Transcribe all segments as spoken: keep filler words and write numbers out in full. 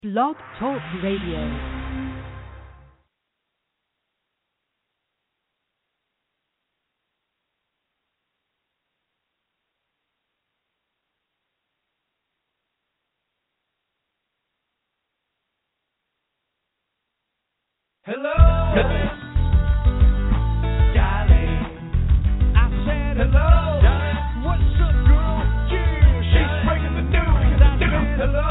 Blog Talk Radio. Hello, darling. I said hello. What's up, girl? Yeah, she's breaking the news. I said hello,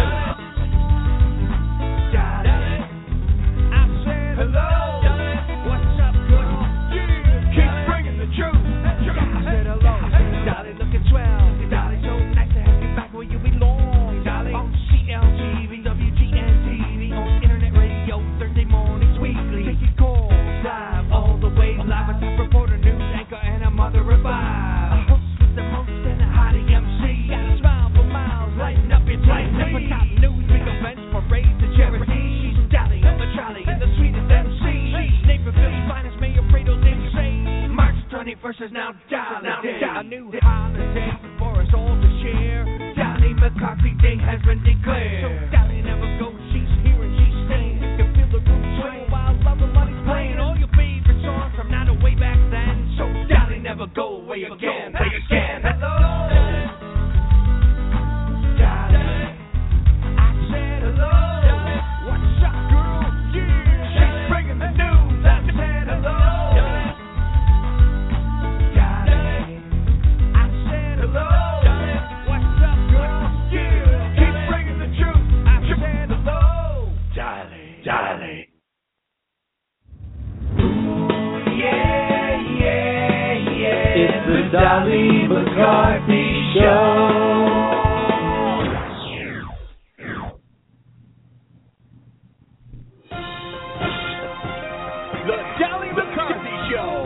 darling. I said hello. What's up, girl? Yeah, keep bringing the truth. I said hello, darling. Looking swell, darling. So nice to have you back where you belong, darling. On C L T V, W G N T V, on internet radio, Thursday morning. Weekly, taking calls live all the way live. A top reporter, news anchor, and a mother of five. A host with the most and a hottie M C. Got a smile for miles, lighting up your T V. For top news, big events, parades and charity. She's Dolly on the trolley, the sweetest M C. She's Naperville's finest, Mayor Prado's M C. March twenty-first is now Dolly Day, a new holiday for us all to share. Dolly McCarthy Day has been declared. So Dolly never goes, she's here and she's staying. You can feel the room sway. Playing all your favorite songs from now to way back then. So Dolly never go away again. Play again. Hello, Dolly. I said hello. What's up, girl? Yeah, she's bringing the news. I said hello, Dolly. I said hello. What's up, girl? Yeah, keep bringing the truth. I said hello, Dolly. Dolly. It's the Dolly McCarthy Show. The Dolly McCarthy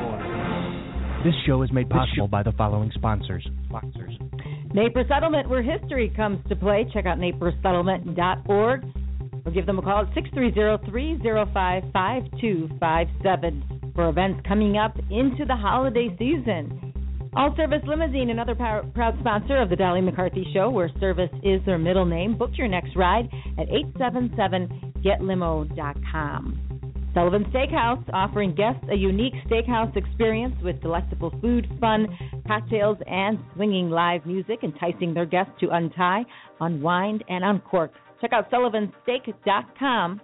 Show. This show is made possible by the following sponsors. Sponsors. Naper Settlement, where history comes to play. Check out naper settlement dot org or give them a call at six three zero, three zero five, five two five seven. For events coming up into the holiday season. All Service Limousine, another power, proud sponsor of the Dolly McCarthy Show, where service is their middle name. Book your next ride at eight seven seven get limo dot com. Sullivan Steakhouse, offering guests a unique steakhouse experience with delectable food, fun, cocktails, and swinging live music, enticing their guests to untie, unwind, and uncork. Check out sullivan steak dot com.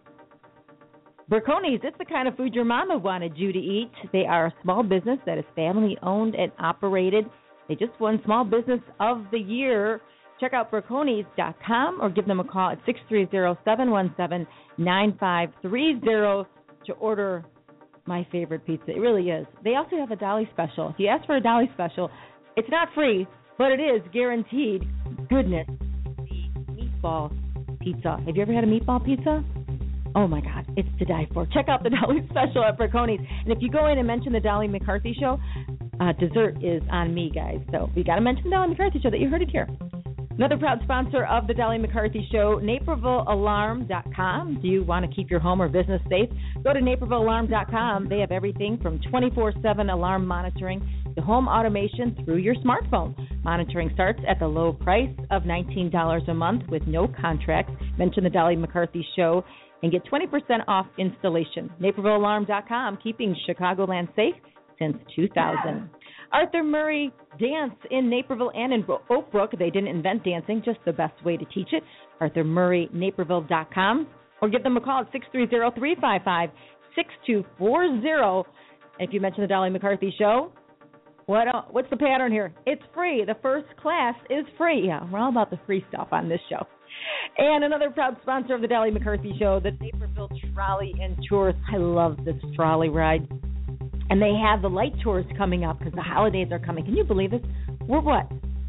Berconi's, it's the kind of food your mama wanted you to eat. They are a small business that is family-owned and operated. They just won Small Business of the Year. Check out berconis dot com or give them a call at six three zero, seven one seven, nine five three zero to order my favorite pizza. It really is. They also have a Dolly special. If you ask for a Dolly special, it's not free, but it is guaranteed goodness. The meatball pizza. Have you ever had a meatball pizza? Oh, my God, it's to die for. Check out the Dolly special at Berconi's. And if you go in and mention the Dolly McCarthy Show, uh, dessert is on me, guys. So we got to mention the Dolly McCarthy Show that you heard it here. Another proud sponsor of the Dolly McCarthy Show, naperville alarm dot com. Do you want to keep your home or business safe? Go to naperville alarm dot com. They have everything from twenty-four seven alarm monitoring to home automation through your smartphone. Monitoring starts at the low price of nineteen dollars a month with no contracts. Mention the Dolly McCarthy Show and get twenty percent off installation. naperville alarm dot com, keeping Chicagoland safe since two thousand. Arthur Murray Dance in Naperville and in Oak Brook. They didn't invent dancing, just the best way to teach it. Arthur Murray Naperville dot com. Or give them a call at six three zero, three five five, six two four zero. If you mention the Dolly McCarthy Show, what uh, what's the pattern here? It's free. The first class is free. Yeah, we're all about the free stuff on this show. And another proud sponsor of the Dolly McCarthy Show, the Naperville Trolley and Tours. I love this trolley ride. And they have the light tours coming up because the holidays are coming. Can you believe this? We're what?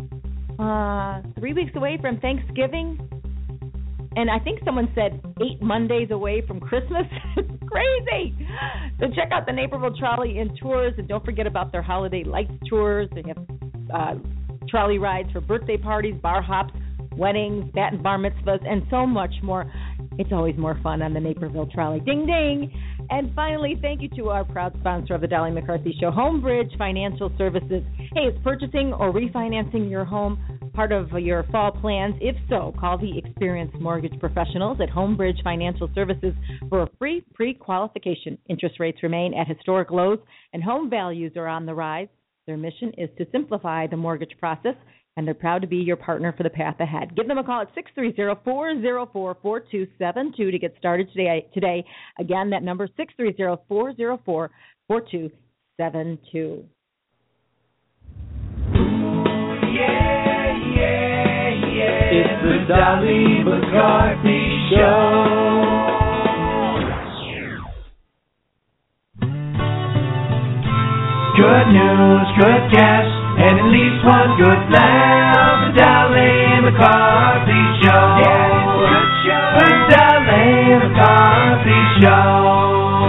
Uh, three weeks away from Thanksgiving? And I think someone said eight Mondays away from Christmas. It's crazy. So check out the Naperville Trolley and Tours. And don't forget about their holiday light tours. They have uh, trolley rides for birthday parties, bar hops, weddings, bat and bar mitzvahs, and so much more. It's always more fun on the Naperville Trolley. Ding, ding. And finally, thank you to our proud sponsor of the Dolly McCarthy Show, Homebridge Financial Services. Hey, it's purchasing or refinancing your home. part of your fall plans? If so, call the experienced mortgage professionals at Homebridge Financial Services for a free pre-qualification. Interest rates remain at historic lows, and home values are on the rise. Their mission is to simplify the mortgage process, and they're proud to be your partner for the path ahead. Give them a call at six three zero, four zero four, four two seven two to get started today. Today, again, that number is six three zero, four zero four, four two seven two. Yeah, yeah, yeah. It's the Dolly McCarthy Show. Good news, good guests, and at least one good laugh. The Dolly McCarthy Show. Yeah, it's a good show. The Dolly McCarthy Show.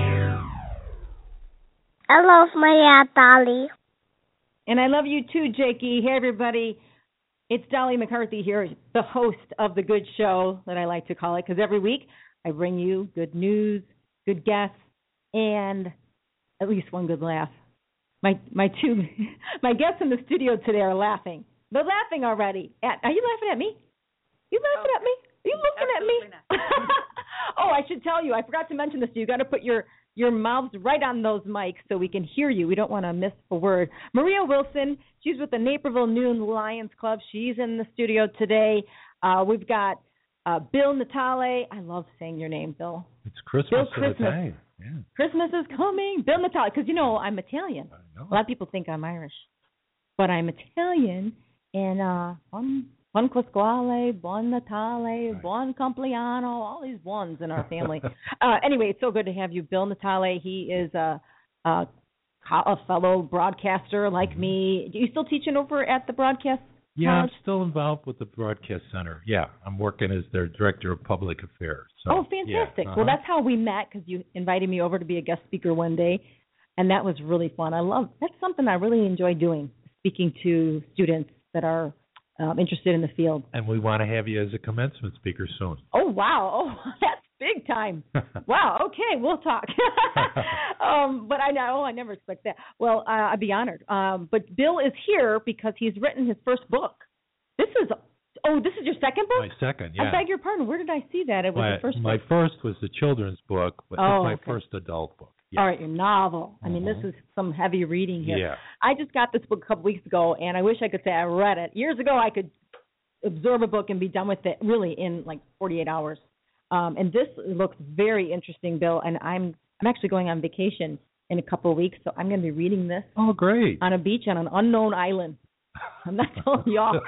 I love my Aunt Dolly. And I love you too, Jakey. Hey, everybody. It's Dolly McCarthy here, the host of The Good Show, that I like to call it, because every week I bring you good news, good guests, and at least one good laugh. My my two my guests in the studio today are laughing. They're laughing already. At, are you laughing at me? You laughing oh, at me? Are you looking at me? Oh, I should tell you. I forgot to mention this. You got to put your your mouths right on those mics so we can hear you. We don't want to miss a word. Maria Wilson, she's with the Naperville Noon Lions Club. She's in the studio today. Uh, we've got uh, Bill Natale. I love saying your name, Bill. It's Christmas. Bill Christmas. Day. Yeah. Christmas is coming. Bill Natale, because, you know, I'm Italian. I know. A lot of people think I'm Irish. But I'm Italian, and uh, buon, buon Pasquale, buon Natale, right. Buon Compleanno, all these ones in our family. uh, anyway, it's so good to have you, Bill Natale. He is a, a, a fellow broadcaster like mm-hmm. me. Are you still teaching over at the broadcast Yeah, college? I'm still involved with the Broadcast Center. Yeah, I'm working as their Director of Public Affairs. So, oh, fantastic. Yeah. Uh-huh. Well, that's how we met, because you invited me over to be a guest speaker one day, and that was really fun. I love that's something I really enjoy doing, speaking to students that are um, interested in the field. And we want to have you as a commencement speaker soon. Oh, wow. Oh, that's big time. Wow. Okay, we'll talk. um, but I know, oh, I never expect that. Well, uh, I'd be honored. Um, but Bill is here because he's written his first book. This is, oh, this is your second book? My second, yeah. I beg your pardon. Where did I see that? It was my, the first My book. first was the children's book, but oh, it's my okay. first adult book. Yeah. All right, your novel. I mean, uh-huh. this is some heavy reading here. Yeah. I just got this book a couple weeks ago, and I wish I could say I read it. Years ago, I could absorb a book and be done with it really in like forty-eight hours. Um, and this looks very interesting, Bill, and I'm I'm actually going on vacation in a couple of weeks, so I'm going to be reading this. Oh, great. On a beach on an unknown island. I'm not telling y'all.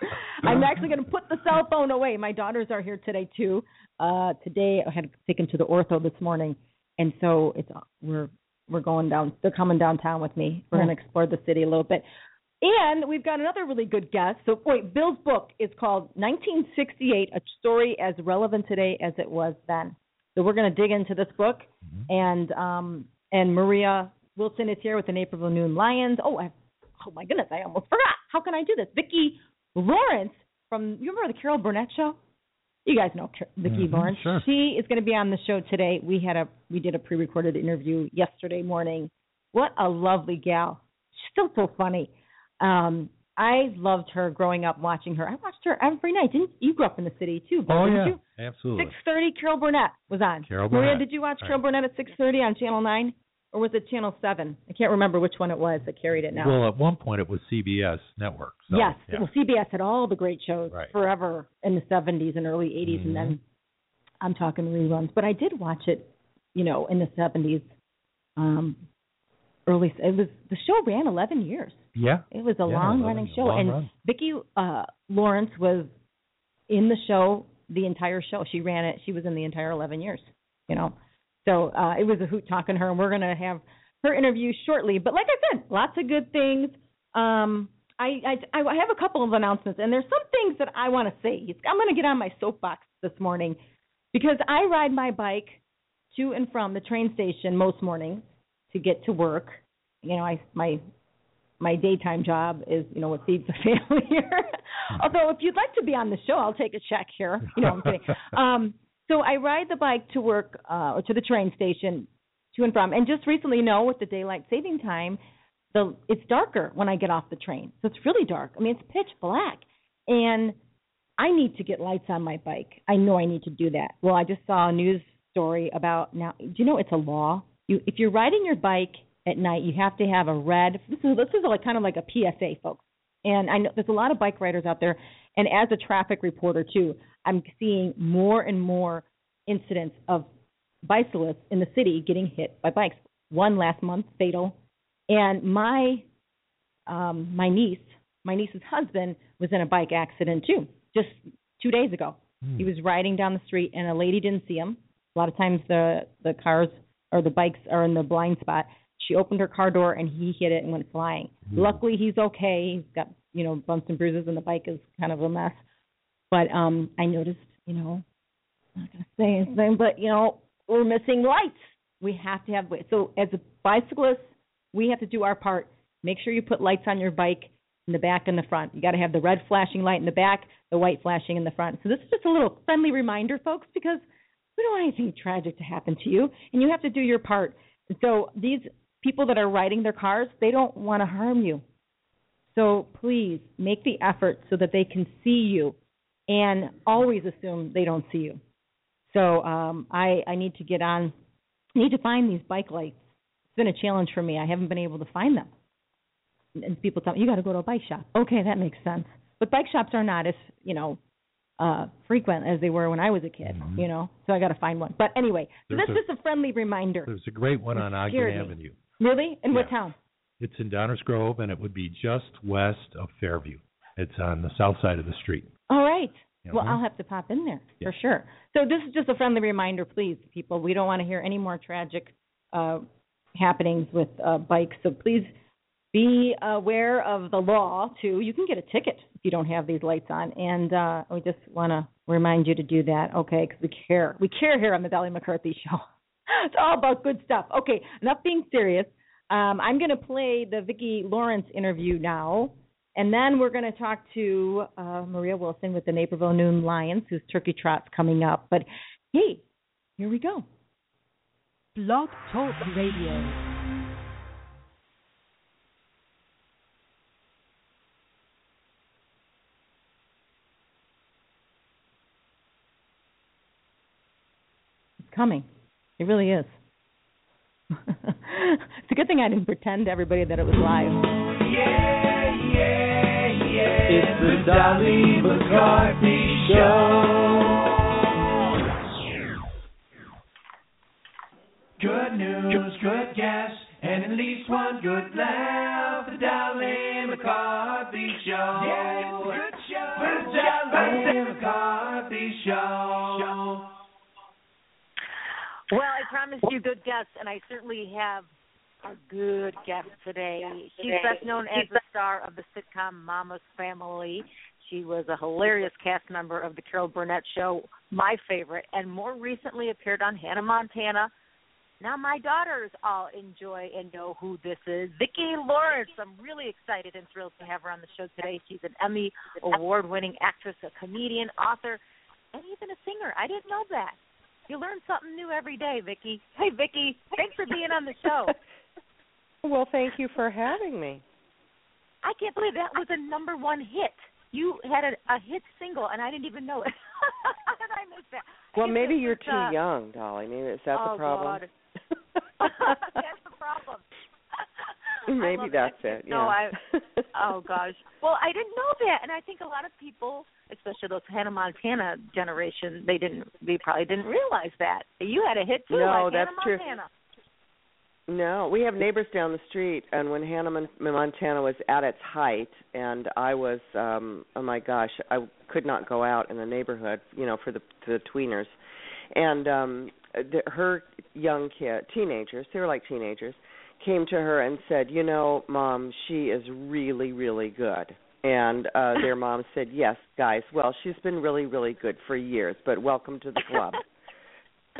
I'm actually going to put the cell phone away. My daughters are here today, too. Uh, today, I had to take them to the ortho this morning. And so it's we're we're going down. They're coming downtown with me. We're oh. going to explore the city a little bit. And we've got another really good guest. So, wait, Bill's book is called nineteen sixty-eight, A Story as Relevant Today as It Was Then. So we're going to dig into this book. Mm-hmm. And um, and Maria Wilson is here with the Naperville Noon Lions. Oh, I, oh my goodness, I almost forgot. How can I do this? Vicki Lawrence from, you remember the Carol Burnett show? You guys know Vicki mm-hmm, Lawrence. Sure. She is going to be on the show today. We had a we did a pre-recorded interview yesterday morning. What a lovely gal. She's still so funny. Um, I loved her growing up, watching her. I watched her every night. Didn't you grew up in the city too? Oh didn't yeah, you? absolutely. Six thirty. Carol Burnett was on. Carol Maria, Burnett. did you watch right. Carol Burnett at six thirty on Channel Nine, or was it Channel Seven? I can't remember which one it was that carried it now. Well, at one point it was C B S Network. So, yes. Yeah. Well, C B S had all the great shows right. forever in the seventies and early eighties, mm-hmm. and then I'm talking reruns. But I did watch it, you know, in the seventies. Um, early. It was the show ran eleven years. Yeah. It was a yeah, long running show, long and run. Vicki uh, Lawrence was in the show the entire show. She ran it. She was in the entire eleven years. You know, so uh, it was a hoot talking to her, and we're going to have her interview shortly. But like I said, lots of good things. Um, I, I I have a couple of announcements, and there's some things that I want to say. I'm going to get on my soapbox this morning because I ride my bike to and from the train station most mornings to get to work. You know, I my my daytime job is, you know, what feeds the family here. Although if you'd like to be on the show, I'll take a check here. You know, I'm kidding. Um, so I ride the bike to work uh, or to the train station to and from. And just recently, you know, with the daylight saving time, the it's darker when I get off the train. So it's really dark. I mean, it's pitch black. And I need to get lights on my bike. I know I need to do that. Well, I just saw a news story about now. Do you know it's a law? You, if you're riding your bike at night, you have to have a red. This is this is like kind of like a P S A, folks. And I know there's a lot of bike riders out there. And as a traffic reporter too, I'm seeing more and more incidents of bicyclists in the city getting hit by bikes. One last month, fatal. And my um, my niece, my niece's husband was in a bike accident too, just two days ago. Mm. He was riding down the street, and a lady didn't see him. A lot of times the, the cars or the bikes are in the blind spot. She opened her car door, and he hit it and went flying. Mm. Luckily, he's okay. He's got, you know, bumps and bruises, and the bike is kind of a mess. But um, I noticed, you know, I'm not going to say anything, but, you know, we're missing lights. We have to have – so as a bicyclist, we have to do our part. Make sure you put lights on your bike in the back and the front. You got to have the red flashing light in the back, the white flashing in the front. So this is just a little friendly reminder, folks, because we don't want anything tragic to happen to you, and you have to do your part. And so these people that are riding their cars, they don't want to harm you. So please make the effort so that they can see you, and always assume they don't see you. So um, I, I need to get on, need to find these bike lights. It's been a challenge for me. I haven't been able to find them. And people tell me, you got to go to a bike shop. Okay, that makes sense. But bike shops are not as, you know, uh, frequent as they were when I was a kid, mm-hmm. you know. So I got to find one. But anyway, so that's a, just a friendly reminder. There's a great one on Ogden me. Avenue. Really? In yeah. what town? It's in Downers Grove, and it would be just west of Fairview. It's on the south side of the street. All right. Mm-hmm. Well, I'll have to pop in there yeah. for sure. So this is just a friendly reminder, please, people. We don't want to hear any more tragic uh, happenings with uh, bikes. So please be aware of the law, too. You can get a ticket if you don't have these lights on. And uh, we just want to remind you to do that, okay, because we care. We care here on the Dolly McCarthy Show. It's all about good stuff. Okay, enough being serious. Um, I'm going to play the Vicki Lawrence interview now, and then we're going to talk to uh, Maria Wilson with the Naperville Noon Lions, whose turkey trot's coming up. But, hey, here we go. Blog Talk Radio. Coming. It really is. It's a good thing I didn't pretend to everybody that it was live. Yeah, yeah, yeah. It's the Dolly McCarthy Show. Good news, good guests, and at least one good laugh. The Dolly McCarthy Show. Yeah, it's a good show. The Dolly McCarthy Show. Well, I promised you good guests, and I certainly have a good guest today. She's best known as the star of the sitcom Mama's Family. She was a hilarious cast member of the Carol Burnett Show, my favorite, and more recently appeared on Hannah Montana. Now my daughters all enjoy and know who this is. Vicki Lawrence. I'm really excited and thrilled to have her on the show today. She's an Emmy award-winning actress, a comedian, author, and even a singer. I didn't know that. You learn something new every day, Vicki. Hey, Vicki, thanks for being on the show. Well, thank you for having me. I can't believe that was a number one hit. You had a, a hit single, and I didn't even know it. How did I miss that? I Well, maybe you're was, too uh, young, Dolly. Maybe is that oh, the problem? God. That's the problem. Maybe that's that. it. Yeah. No, I. Oh gosh. Well, I didn't know that, and I think a lot of people, especially those Hannah Montana generation, they didn't. They probably didn't realize that you had a hit too. No, like that's Hannah true. Montana. No, we have neighbors down the street, and when Hannah Mon- Montana was at its height, and I was, um, oh my gosh, I could not go out in the neighborhood, you know, for the for the tweeners, and um, the, her young kid, teenagers, they were like teenagers, came to her and said, you know, Mom, she is really, really good. And uh, their mom said, yes, guys, well, she's been really, really good for years, but welcome to the club. So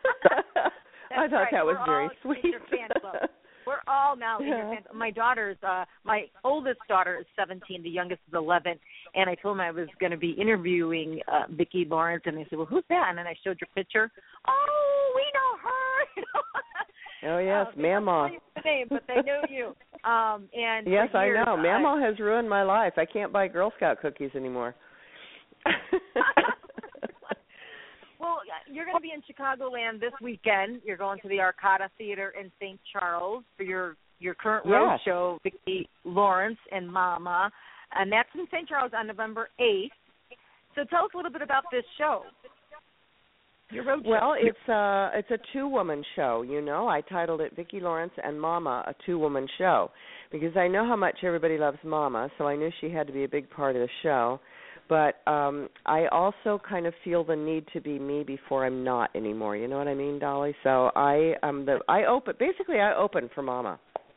I thought right. that was We're very all sweet. in your fan club. We're all now in your Yeah. fan club. My daughter's, uh, my oldest daughter is seventeen, the youngest is eleven, and I told them I was going to be interviewing uh, Vicki Lawrence, and they said, well, who's that? And then I showed your picture. Oh, we know her. Oh, yes, uh, Mama. They don't know the name, but they know you. Um, and yes, for I years, know. Mamaw has ruined my life. I can't buy Girl Scout cookies anymore. Well, you're going to be in Chicagoland this weekend. You're going to the Arcada Theater in Saint Charles for your, your current road yes. show, Vicki Lawrence and Mama. And that's in Saint Charles on November eighth. So tell us a little bit about this show. Your road well, show. it's a, it's a two-woman show, you know. I titled it Vicki Lawrence and Mama, a two-woman show, because I know how much everybody loves Mama, so I knew she had to be a big part of the show. But um, I also kind of feel the need to be me before I'm not anymore. You know what I mean, Dolly? So I um the I open basically I open for Mama.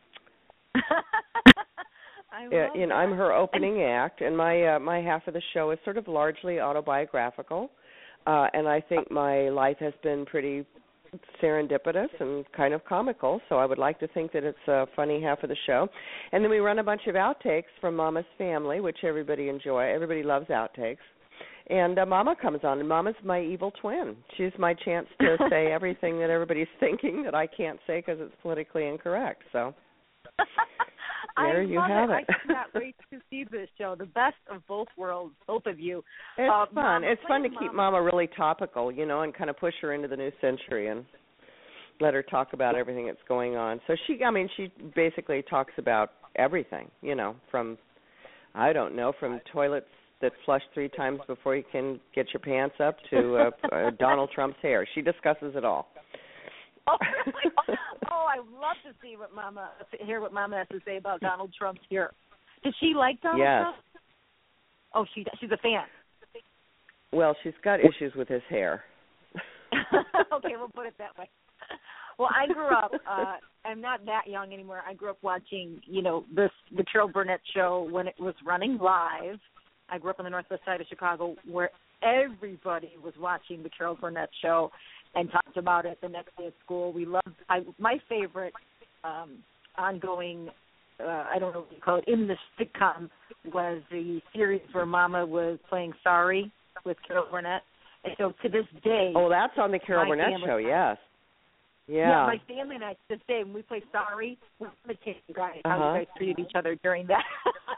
I yeah, love you know, I'm her opening act, and my uh, my half of the show is sort of largely autobiographical, uh, and I think my life has been pretty serendipitous and kind of comical, so I would like to think that it's a funny half of the show. And then we run a bunch of outtakes from Mama's family, which everybody enjoy. Everybody loves outtakes. And uh, Mama comes on, and Mama's my evil twin. She's my chance to say everything that everybody's thinking that I can't say because it's politically incorrect. So there I you love have it. it. I cannot wait to see this show. The best of both worlds, both of you. It's uh, fun. Mama, it's fun to Mama. keep Mama really topical, you know, and kind of push her into the new century and let her talk about everything that's going on. So she, I mean, she basically talks about everything, you know, from, I don't know, from toilets that flush three times before you can get your pants up to uh, uh, Donald Trump's hair. She discusses it all. Oh, really? Oh, I love to see what Mama hear what Mama has to say about Donald Trump's hair. Does she like Donald yes. Trump? Oh, she she's a fan. Well, she's got issues with his hair. Okay, we'll put it that way. Well, I grew up. Uh, I'm not that young anymore. I grew up watching, you know, this the Carol Burnett show when it was running live. I grew up on the northwest side of Chicago, where everybody was watching the Carol Burnett show and talked about it the next day at school. We loved. I, my favorite um, ongoing, uh, I don't know what you call it, in the sitcom was the series where Mama was playing Sorry with Carol Burnett. And so to this day, oh, that's on the Carol Burnett show, yes. Yeah. Yeah, my family and I, to this day, when we play Sorry, we imitate you guys, how Uh-huh. you guys treated each other during that.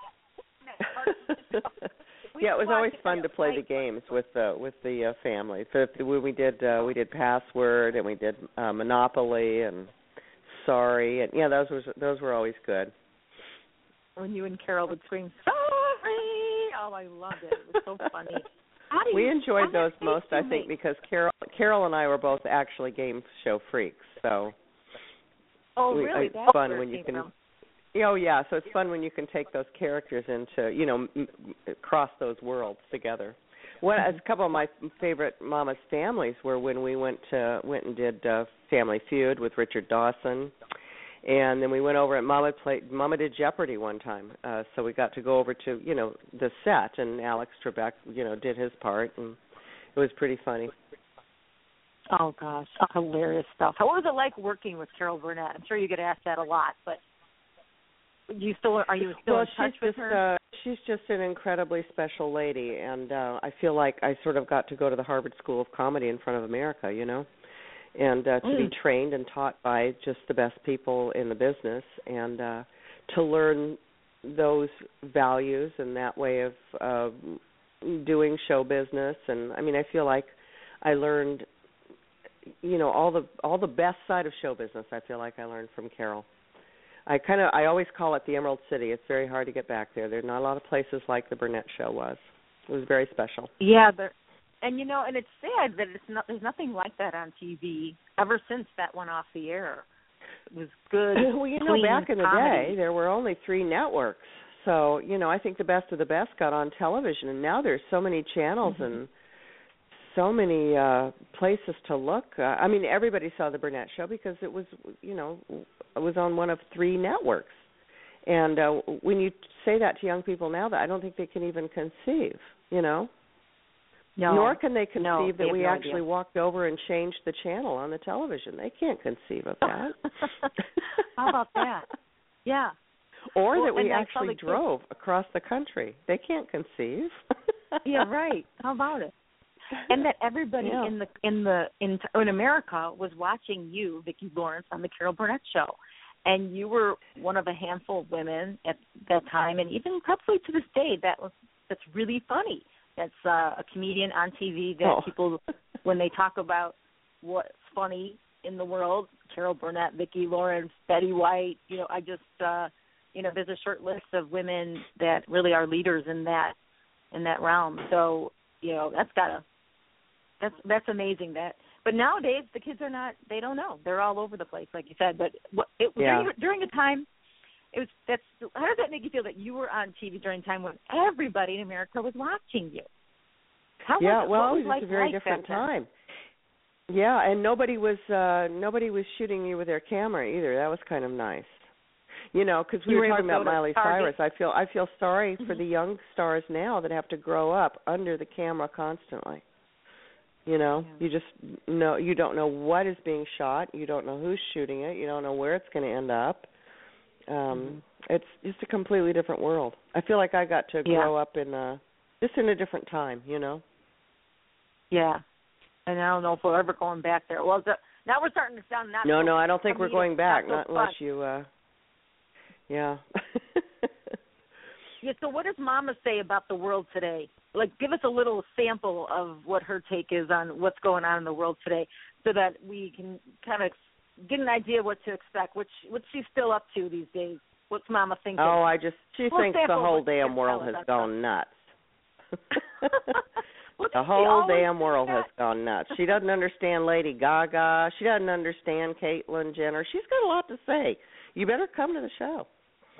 Yeah, it was always fun to play the games with the with the uh, family. So if we, we did uh, we did Password and we did uh, Monopoly and Sorry, and yeah, those was those were always good. When you and Carol would scream Sorry, oh, I loved it. It was so funny. How do We you, enjoyed how those do most, I you think, make- because Carol Carol and I were both actually game show freaks. So Oh, we, really? it's That's fun where it when you came can. from. Oh yeah, so it's fun when you can take those characters into, you know, m- cross those worlds together. One, a couple of my favorite Mama's families were when we went to went and did uh, Family Feud with Richard Dawson, and then we went over and Mama played Mama did Jeopardy one time, uh, so we got to go over to you know the set, and Alex Trebek you know did his part, and it was pretty funny. Oh gosh, hilarious stuff. How was it like working with Carol Burnett? I'm sure you get asked that a lot, but. You still are you still well, in touch she's with just, her? Uh, she's just an incredibly special lady, and uh, I feel like I sort of got to go to the Harvard School of Comedy in front of America, you know, and uh, to Mm. be trained and taught by just the best people in the business, and uh, to learn those values and that way of uh, doing show business. And I mean, I feel like I learned, you know, all the all the best side of show business. I feel like I learned from Carol. I kind of, I always call it the Emerald City. It's very hard to get back there. There's not a lot of places like the Burnett show was. It was very special. Yeah, but, and you know, and it's sad that it's not. There's nothing like that on T V ever since that went off the air. It was good. Well, you know, clean back in the comedy. day, there were only three networks. So, you know, I think the best of the best got on television, and now there's so many channels mm-hmm. and so many uh, places to look. Uh, I mean, everybody saw the Burnett show because it was, you know, it was on one of three networks. And uh, when you say that to young people now, that I don't think they can even conceive, you know. No. Nor can they conceive no, that they we no actually idea. walked over and changed the channel on the television. They can't conceive of that. How about that? Yeah. Or well, that we and I actually kids- drove across the country. They can't conceive. Yeah, right. How about it? And that everybody yeah. in the in the in in America was watching you, Vicki Lawrence, on the Carol Burnett show, and you were one of a handful of women at that time, and even probably to this day, that was that's really funny. That's uh, a comedian on T V that oh. people, when they talk about what's funny in the world, Carol Burnett, Vicki Lawrence, Betty White, you know, I just, uh, you know, there's a short list of women that really are leaders in that in that realm. So, you know, that's gotta, that's that's amazing. That, but nowadays the kids are not, they don't know. They're all over the place, like you said. But what, it, yeah. during, during a time, it was that's. How does that make you feel that you were on T V during a time when everybody in America was watching you? How yeah, was it, well, what was it was life just a very like different back then? time. Yeah, and nobody was uh, nobody was shooting you with their camera either. That was kind of nice. You know, because we You were were talking able to about go to Miley Target. Cyrus. I feel I feel sorry Mm-hmm. for the young stars now that have to grow up under the camera constantly. You know, Yeah. you just know you don't know what is being shot. You don't know who's shooting it. You don't know where it's going to end up. Um, mm-hmm. It's just a completely different world. I feel like I got to Yeah. grow up in a just in a different time. You know. Yeah, and I don't know if we're ever going back there. Well, the, now we're starting to sound not. No, so, no, I don't think we're going back. Not, so not unless you. Uh, yeah. Yeah. So, what does Mama say about the world today? Like, give us a little sample of what her take is on what's going on in the world today, so that we can kind of get an idea what to expect. What's what's she still up to these days? What's Mama thinking? Oh, I just she We'll thinks the sample whole what she damn can world tell has us gone nuts. Well, The she whole always damn says world that. has gone nuts. She doesn't understand Lady Gaga. She doesn't understand Caitlyn Jenner. She's got a lot to say. You better come to the show.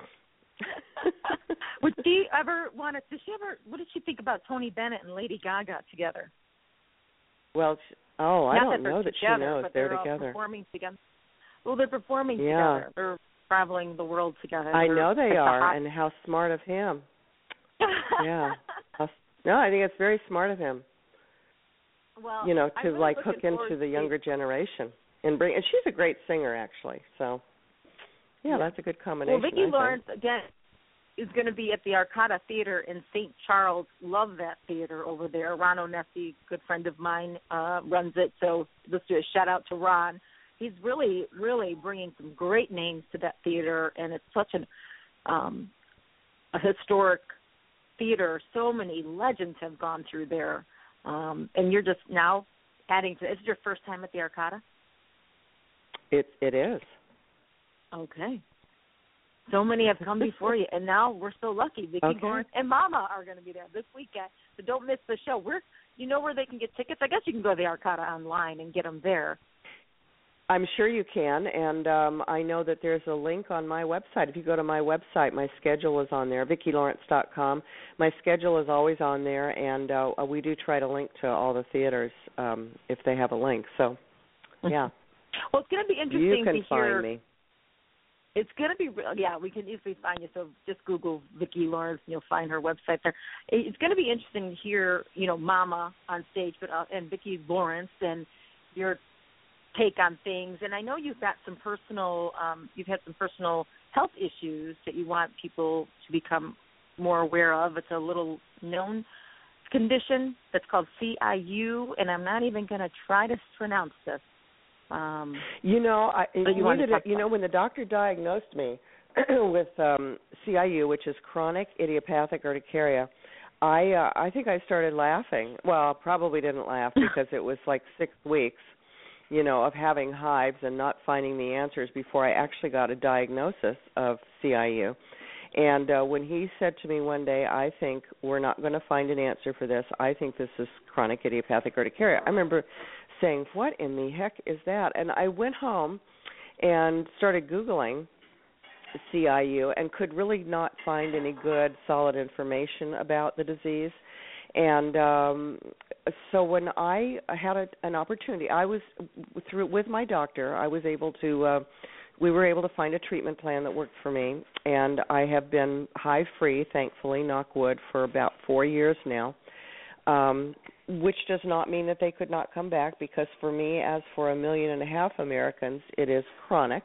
Would she ever want to? Did she ever? What did she think about Tony Bennett and Lady Gaga together? Well, she, oh, I Not don't that they're know that together, she knows but they're they're all together. performing together. Well, they're performing Yeah. together. They're traveling the world together. I They're know they like the are, hot- and how smart of him. Yeah. How- No, I think it's very smart of him. Well, You know, I'm to really like looking hook into forward the to- younger generation and bring. And she's a great singer, actually. So, yeah, Yeah. that's a good combination. Well, Vicki I think. Lawrence again is going to be at the Arcata Theater in Saint Charles. Love that theater over there. Ron Onesi, good friend of mine, uh, runs it. So let's do a shout out to Ron. He's really, really bringing some great names to that theater, and it's such an um, a historic theater. So many legends have gone through there, um, and you're just now adding to. Is it your first time at the Arcata? It it is. Okay. So many have come before you, and now we're so lucky. Vicki Okay. Lawrence and Mama are going to be there this weekend, so don't miss the show. We're, you know where they can get tickets? I guess you can go to the Arcata online and get them there. I'm sure you can, and um, I know that there's a link on my website. If you go to my website, my schedule is on there, vicki lawrence dot com. My schedule is always on there, and uh, we do try to link to all the theaters um, if they have a link. So, yeah. Well, it's going to be interesting You can to hear. find me. It's going to be, yeah, we can easily find you. So just Google Vicki Lawrence, and you'll find her website there. It's going to be interesting to hear, you know, Mama on stage, but uh, and Vicki Lawrence and your take on things. And I know you've got some personal, um, you've had some personal health issues that you want people to become more aware of. It's a little known condition that's called C I U, and I'm not even going to try to pronounce this. Um, You know, I, you you, wanted to needed talk it, you know, when the doctor diagnosed me with um, C I U, which is chronic idiopathic urticaria, I uh, I think I started laughing. Well, I probably didn't laugh because it was like six weeks, you know, of having hives and not finding the answers before I actually got a diagnosis of C I U. And uh, when he said to me one day, I think we're not going to find an answer for this. I think this is chronic idiopathic urticaria. I remember saying, what in the heck is that? And I went home and started Googling C I U and could really not find any good, solid information about the disease. And um, so when I had a, an opportunity, I was through with my doctor. I was able to, uh, we were able to find a treatment plan that worked for me, and I have been hive-free, thankfully, knock wood, for about four years now. Um, which does not mean that they could not come back, because for me, as for a million and a half Americans, it is chronic.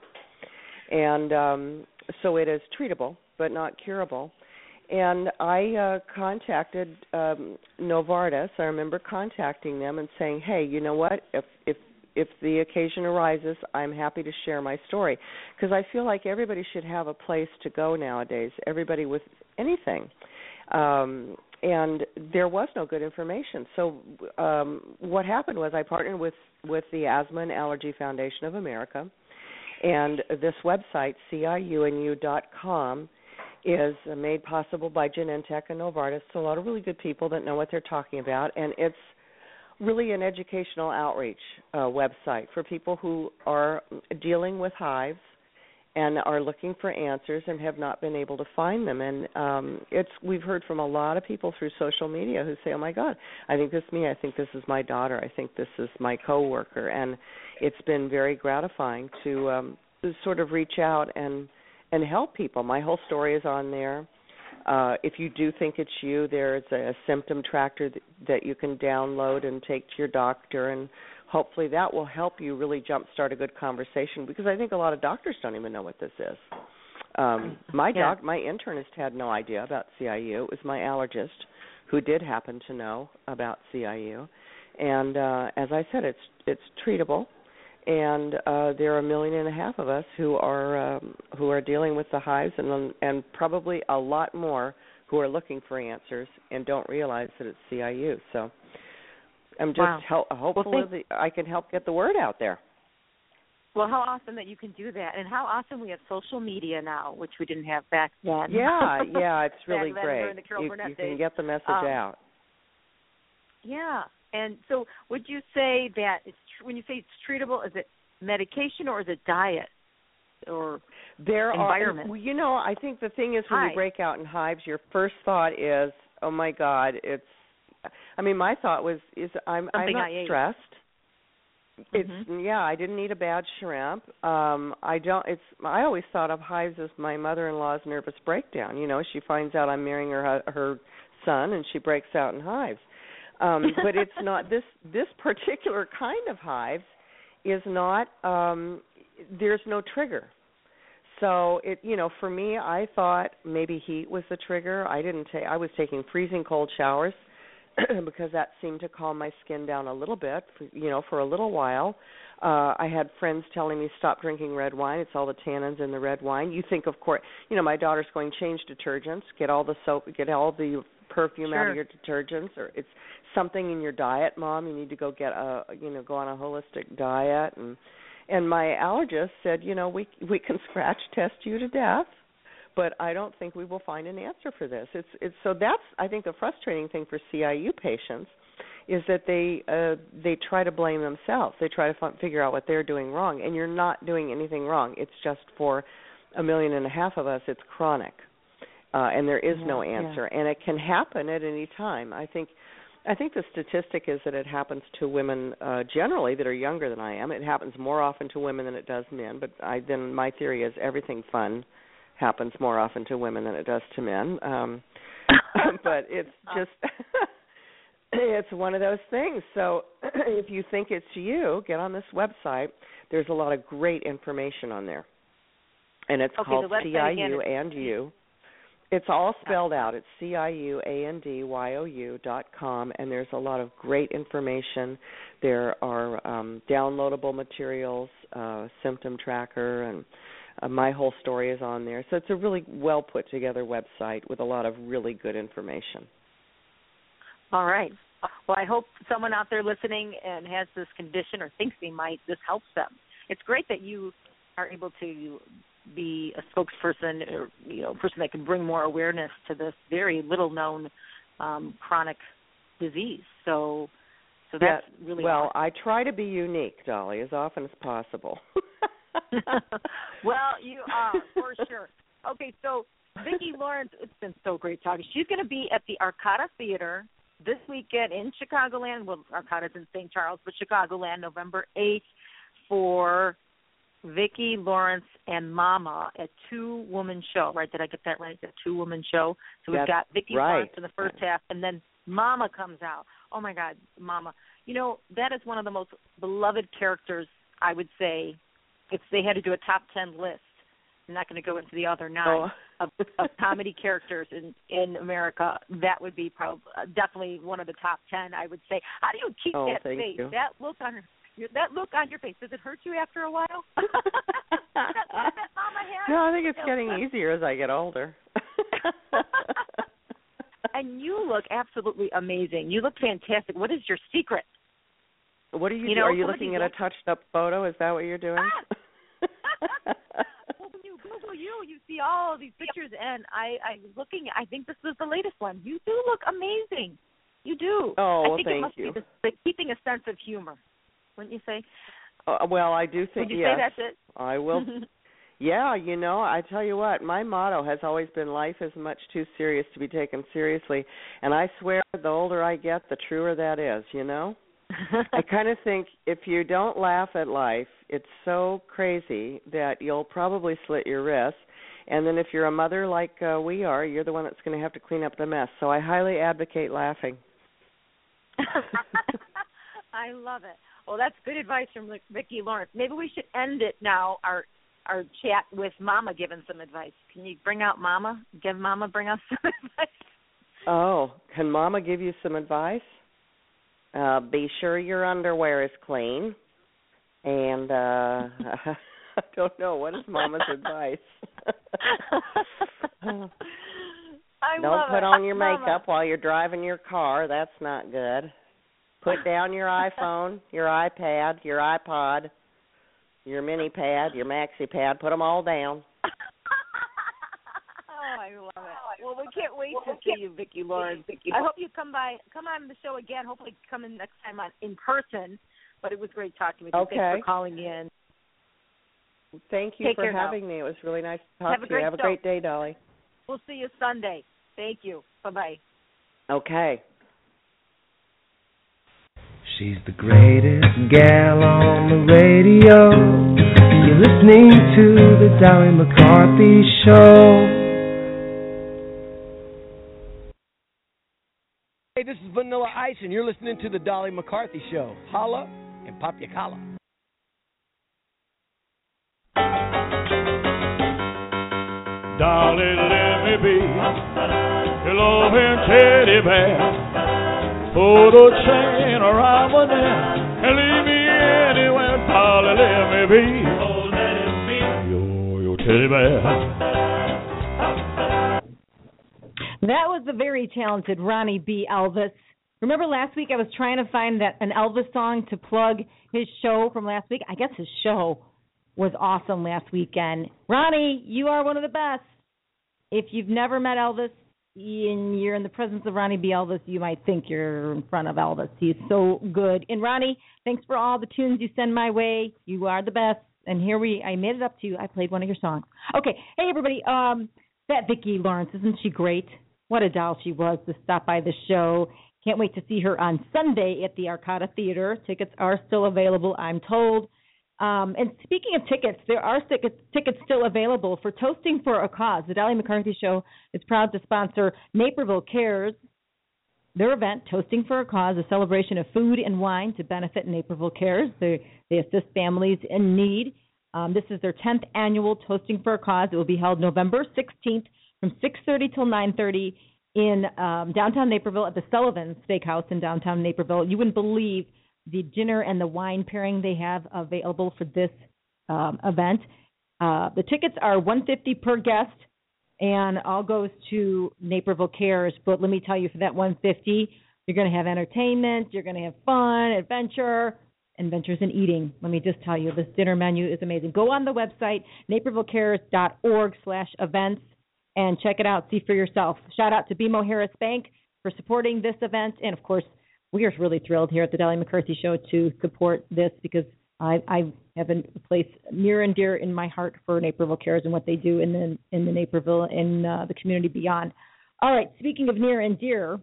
And um, so it is treatable, but not curable. And I uh, contacted um, Novartis. I remember contacting them and saying, hey, you know what, if if if the occasion arises, I'm happy to share my story, because I feel like everybody should have a place to go nowadays, everybody with anything. Um, and there was no good information. So um, what happened was I partnered with, with the Asthma and Allergy Foundation of America, and this website, C I U N U dot com, is made possible by Genentech and Novartis, so a lot of really good people that know what they're talking about, and it's really an educational outreach uh, website for people who are dealing with hives and are looking for answers and have not been able to find them. And um, it's we've heard from a lot of people through social media who say, oh, my God, I think this is me. I think this is my daughter. I think this is my coworker. And it's been very gratifying to, um, to sort of reach out and, and help people. My whole story is on there. Uh, if you do think it's you, there's a, a symptom tracker that, that you can download and take to your doctor, and hopefully that will help you really jumpstart a good conversation, because I think a lot of doctors don't even know what this is. Um, my yeah. doc, my internist had no idea about C I U. It was my allergist who did happen to know about C I U. And uh, as I said, it's it's treatable, and uh, there are a million and a half of us who are um, who are dealing with the hives, and and probably a lot more who are looking for answers and don't realize that it's C I U. So I'm just wow. help, hopeful well, that I can help get the word out there. Well, how awesome that you can do that, and how awesome we have social media now, which we didn't have back then. Yeah, yeah, it's really back then, great. during the Carol You, Burnett you can days. get the message um, out. Yeah, and so would you say that it's tr- when you say it's treatable, is it medication or is it diet or there environment? Are, well, you know, I think the thing is when Hives. you break out in hives, your first thought is, oh my God, it's. I mean, my thought was, is I'm Something I'm not I ate. stressed. It's mm-hmm. yeah, I didn't eat a bad shrimp. Um, I don't. It's I always thought of hives as my mother-in-law's nervous breakdown. You know, she finds out I'm marrying her her son, and she breaks out in hives. Um, but it's not this this particular kind of hives is not. Um, there's no trigger. So it you know for me, I thought maybe heat was the trigger. I didn't take. I was taking freezing cold showers because that seemed to calm my skin down a little bit, for, you know, for a little while. Uh, I had friends telling me, stop drinking red wine. It's all the tannins in the red wine. You think, of course, you know, my daughter's going, change detergents, get all the soap, get all the perfume Sure. out of your detergents, or it's something in your diet, Mom. You need to go get a, you know, go on a holistic diet. And and my allergist said, you know, we we can scratch test you to death, but I don't think we will find an answer for this. It's it's so that's I think the frustrating thing for C I U patients is that they uh, they try to blame themselves. They try to f- figure out what they're doing wrong, and you're not doing anything wrong. It's just for a million and a half of us, it's chronic, uh, and there is yeah, no answer, yeah. and it can happen at any time. I think. I think the statistic is that it happens to women uh, generally that are younger than I am. It happens more often to women than it does men. But I, then my theory is everything fun happens more often to women than it does to men. Um, but it's just it's one of those things. So if you think it's you, get on this website. There's a lot of great information on there, and it's okay, called C I U again, and You. It's all spelled out. It's C I U A N D Y O U dot com, and there's a lot of great information. There are um, downloadable materials, uh, symptom tracker, and uh, my whole story is on there. So it's a really well put together website with a lot of really good information. All right. Well, I hope someone out there listening and has this condition or thinks they might, this helps them. It's great that you are able to be a spokesperson or, you know, a person that can bring more awareness to this very little known um, chronic disease. So so that's yeah, really well, awesome. I try to be unique, Dolly, as often as possible. Well, you are, for sure. Okay, so Vicki Lawrence, it's been so great talking. She's going to be at the Arcata Theater this weekend in Chicagoland. Well, Arcata's in Saint Charles, but Chicagoland, November eighth, for Vicki Lawrence and Mama, a two-woman show, right? Did I get that right? A two-woman show. So we've That's got Vicki right. Lawrence in the first half, and then Mama comes out. Oh, my God, Mama. You know, that is one of the most beloved characters, I would say, if they had to do a top ten list. I'm not going to go into the other nine oh. of, of comedy characters in, in America. That would be probably uh, definitely one of the top ten, I would say. How do you keep oh, that thank face? You. That look on her, that look on your face, does it hurt you after a while? that, that mama has? No, I think it's getting easier as I get older. And you look absolutely amazing. You look fantastic. What is your secret? What are you, you know, are you looking at a touched-up photo? Is that what you're doing? Ah! Well, when you Google you, you see all of these pictures, and I, I'm looking, I think this was the latest one. You do look amazing. You do. Oh, I think thank it must you. be the, the keeping a sense of humor, wouldn't you say? Uh, well, I do think, Would you yes. say that's it? I will. Yeah, you know, I tell you what, my motto has always been life is much too serious to be taken seriously. And I swear the older I get, the truer that is, you know? I kind of think if you don't laugh at life, it's so crazy that you'll probably slit your wrists. And then if you're a mother like uh, we are, you're the one that's going to have to clean up the mess. So I highly advocate laughing. I love it. Well, that's good advice from Vicki Lawrence. Maybe we should end it now, our our chat with Mama giving some advice. Can you bring out Mama? Give Mama bring us some advice? Oh, can Mama give you some advice? Uh, be sure your underwear is clean. And uh, I don't know. What is Mama's advice? I don't love put it. on your Mama. makeup while you're driving your car. That's not good. Put down your iPhone, your iPad, your iPod, your mini pad, your maxi pad. Put them all down. Oh, I love it. Well, we can't wait to see you, Vicki Lawrence. I hope you come by, come on the show again. Hopefully, come in next time on in person. But it was great talking with you. Okay. Thanks for calling in. Thank you Take for care having now. me. It was really nice to talk Have a to great you. Have a show. great day, Dolly. We'll see you Sunday. Thank you. Bye bye. Okay. She's the greatest gal on the radio. You're listening to the Dolly McCarthy Show. Hey, this is Vanilla Ice, and you're listening to the Dolly McCarthy Show. Holla and pop your collar. Dolly, let me be your loving teddy bear. Put a chain around my neck and leave me anywhere. Dolly, let me be, oh, let it be your, your teddy bear. That was the very talented Ronnie B. Elvis. Remember last week I was trying to find that an Elvis song to plug his show from last week? I guess his show was awesome last weekend. Ronnie, you are one of the best. If you've never met Elvis and you're in the presence of Ronnie B. Elvis, you might think you're in front of Elvis. He's so good. And Ronnie, thanks for all the tunes you send my way. You are the best. And here we, I made it up to you. I played one of your songs. Okay. Hey, everybody. Um, that Vicki Lawrence, isn't she great? What a doll she was to stop by the show. Can't wait to see her on Sunday at the Arcada Theater. Tickets are still available, I'm told. Um, and speaking of tickets, there are tickets, tickets still available for Toasting for a Cause. The Dolly McCarthy Show is proud to sponsor Naperville Cares, their event, Toasting for a Cause, a celebration of food and wine to benefit Naperville Cares. They, they assist families in need. Um, this is their tenth annual Toasting for a Cause. It will be held November sixteenth from six thirty till nine thirty in um, downtown Naperville at the Sullivan Steakhouse in downtown Naperville. You wouldn't believe the dinner and the wine pairing they have available for this um, event. Uh, the tickets are one hundred fifty dollars per guest, and all goes to Naperville Cares. But let me tell you, for that one hundred fifty dollars, you're going to have entertainment, you're going to have fun, adventure, adventures in eating. Let me just tell you, this dinner menu is amazing. Go on the website, napervillecares.org slash events, and check it out. See for yourself. Shout out to B M O Harris Bank for supporting this event, and of course, we are really thrilled here at the Dolly McCarthy Show to support this because I, I have a place near and dear in my heart for Naperville Cares and what they do in the in the Naperville and uh, the community beyond. All right, speaking of near and dear,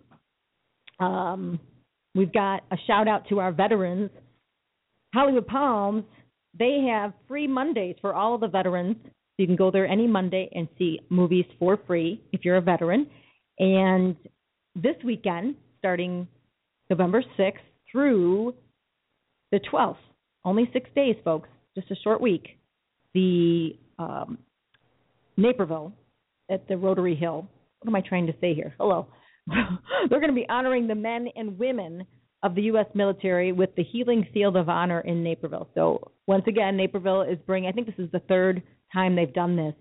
um, we've got a shout out to our veterans. Hollywood Palms, they have free Mondays for all of the veterans. So you can go there any Monday and see movies for free if you're a veteran. And this weekend, starting November sixth through the twelfth. Only six days, folks. Just a short week. The um, Naperville at the Rotary Hill. What am I trying to say here? Hello. They're going to be honoring the men and women of the U S military with the Healing Field of Honor in Naperville. So once again, Naperville is bringing, I think this is the third time they've done this,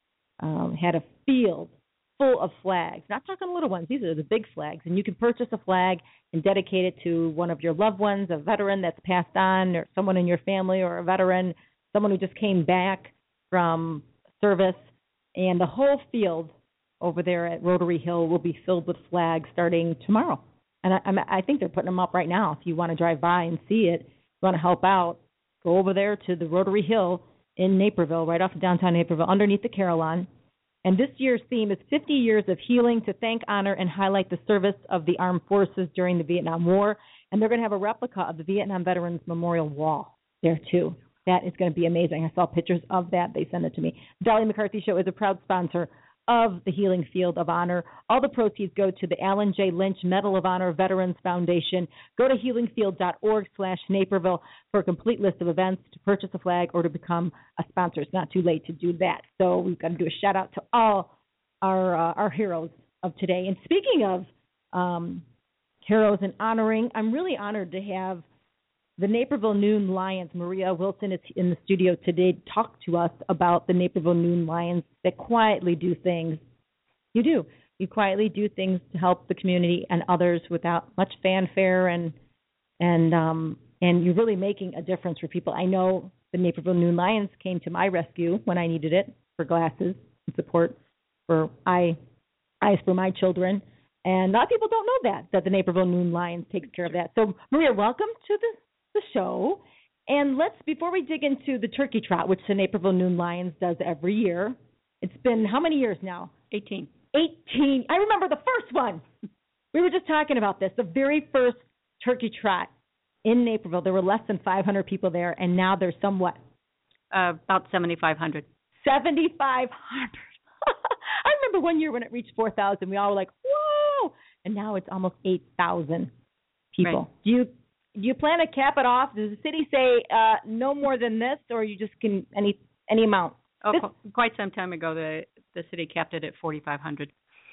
um, had a field full of flags. Not talking little ones. These are the big flags. And you can purchase a flag and dedicate it to one of your loved ones, a veteran that's passed on, or someone in your family, or a veteran, someone who just came back from service. And the whole field over there at Rotary Hill will be filled with flags starting tomorrow. And I, I think they're putting them up right now. If you want to drive by and see it, if you want to help out, go over there to the Rotary Hill in Naperville, right off of downtown Naperville, underneath the Carillon. And this year's theme is fifty years of healing to thank, honor, and highlight the service of the armed forces during the Vietnam War. And they're going to have a replica of the Vietnam Veterans Memorial Wall there, too. That is going to be amazing. I saw pictures of that. They sent it to me. The Dolly McCarthy Show is a proud sponsor of the Healing Field of Honor. All the proceeds go to the Alan J. Lynch Medal of Honor Veterans Foundation. Go to healingfield.org slash Naperville for a complete list of events, to purchase a flag, or to become a sponsor. It's not too late to do that. So we've got to do a shout-out to all our uh, our heroes of today. And speaking of um, heroes and honoring, I'm really honored to have the Naperville Noon Lions. Maria Wilson is in the studio today to talk to us about the Naperville Noon Lions that quietly do things. You do. You quietly do things to help the community and others without much fanfare, and and um, and you're really making a difference for people. I know the Naperville Noon Lions came to my rescue when I needed it for glasses and support for eye eyes for my children. And a lot of people don't know that, that the Naperville Noon Lions takes care of that. So, Maria, welcome to the the show. And let's, before we dig into the turkey trot, which the Naperville Noon Lions does every year, it's been how many years now? eighteen. eighteen. I remember the first one. We were just talking about this. The very first turkey trot in Naperville, there were less than five hundred people there, and now there's somewhat? Uh, about seventy-five hundred. seventy-five hundred. I remember one year when it reached four thousand, we all were like, whoa! And now it's almost eight thousand people. Right. Do you Do you plan to cap it off? Does the city say uh, no more than this, or you just can any any amount? Oh, this... qu- quite some time ago, the the city capped it at forty-five hundred.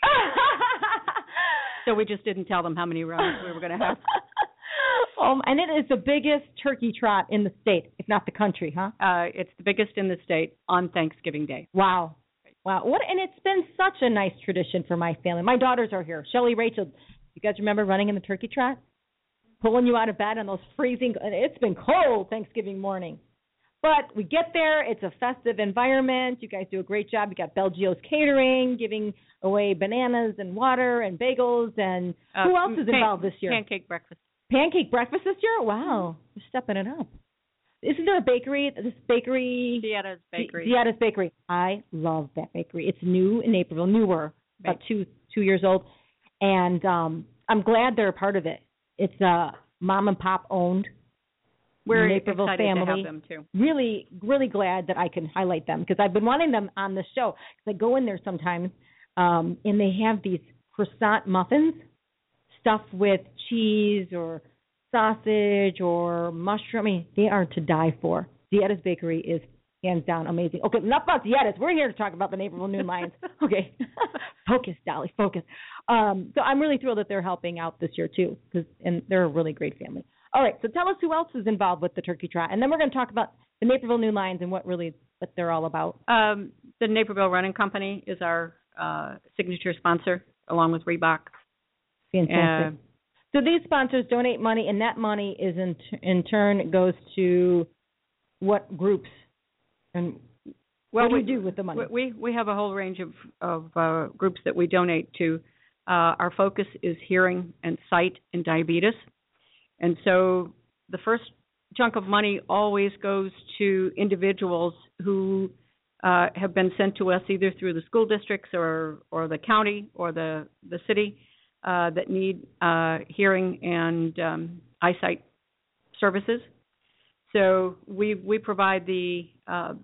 So we just didn't tell them how many rounds we were going to have. Um, and it is the biggest turkey trot in the state, if not the country, huh? Uh, it's the biggest in the state on Thanksgiving Day. Wow. Wow. What? And it's been such a nice tradition for my family. My daughters are here. Shelly, Rachel, you guys remember running in the turkey trot? Pulling you out of bed on those freezing, it's been cold Thanksgiving morning. But we get there, it's a festive environment. You guys do a great job. You got Belgio's Catering, giving away bananas and water and bagels. And uh, who else is pan- involved this year? Pancake breakfast. Pancake breakfast this year? Wow. You're stepping it up. Isn't there a bakery, this bakery? Dietta's Bakery. Dietta's Bakery. I love that bakery. It's new in Naperville, newer, about two two years old. And um, I'm glad they're a part of it. It's a mom and pop owned We're Naperville excited family. to have them too. Really, really glad that I can highlight them because I've been wanting them on the show. Because I go in there sometimes um, and they have these croissant muffins stuffed with cheese or sausage or mushroom. I mean, they are to die for. Dietta's Bakery is hands down amazing. Okay, enough about Dietta's. We're here to talk about the Naperville Noon Lions. Okay, focus, Dolly, focus. Um, so I'm really thrilled that they're helping out this year too, because and they're a really great family. All right, so tell us who else is involved with the turkey trot, and then we're going to talk about the Naperville Noon Lions and what really what they're all about. Um, the Naperville Running Company is our uh, signature sponsor, along with Reebok. Fantastic. Uh, so these sponsors donate money, and that money is in t- in turn goes to what groups? And well, what do we, you do with the money? We we have a whole range of of uh, groups that we donate to. Uh, our focus is hearing and sight and diabetes, and so the first chunk of money always goes to individuals who uh, have been sent to us either through the school districts or or the county or the the city uh, that need uh, hearing and um, eyesight services. So we we provide the uh,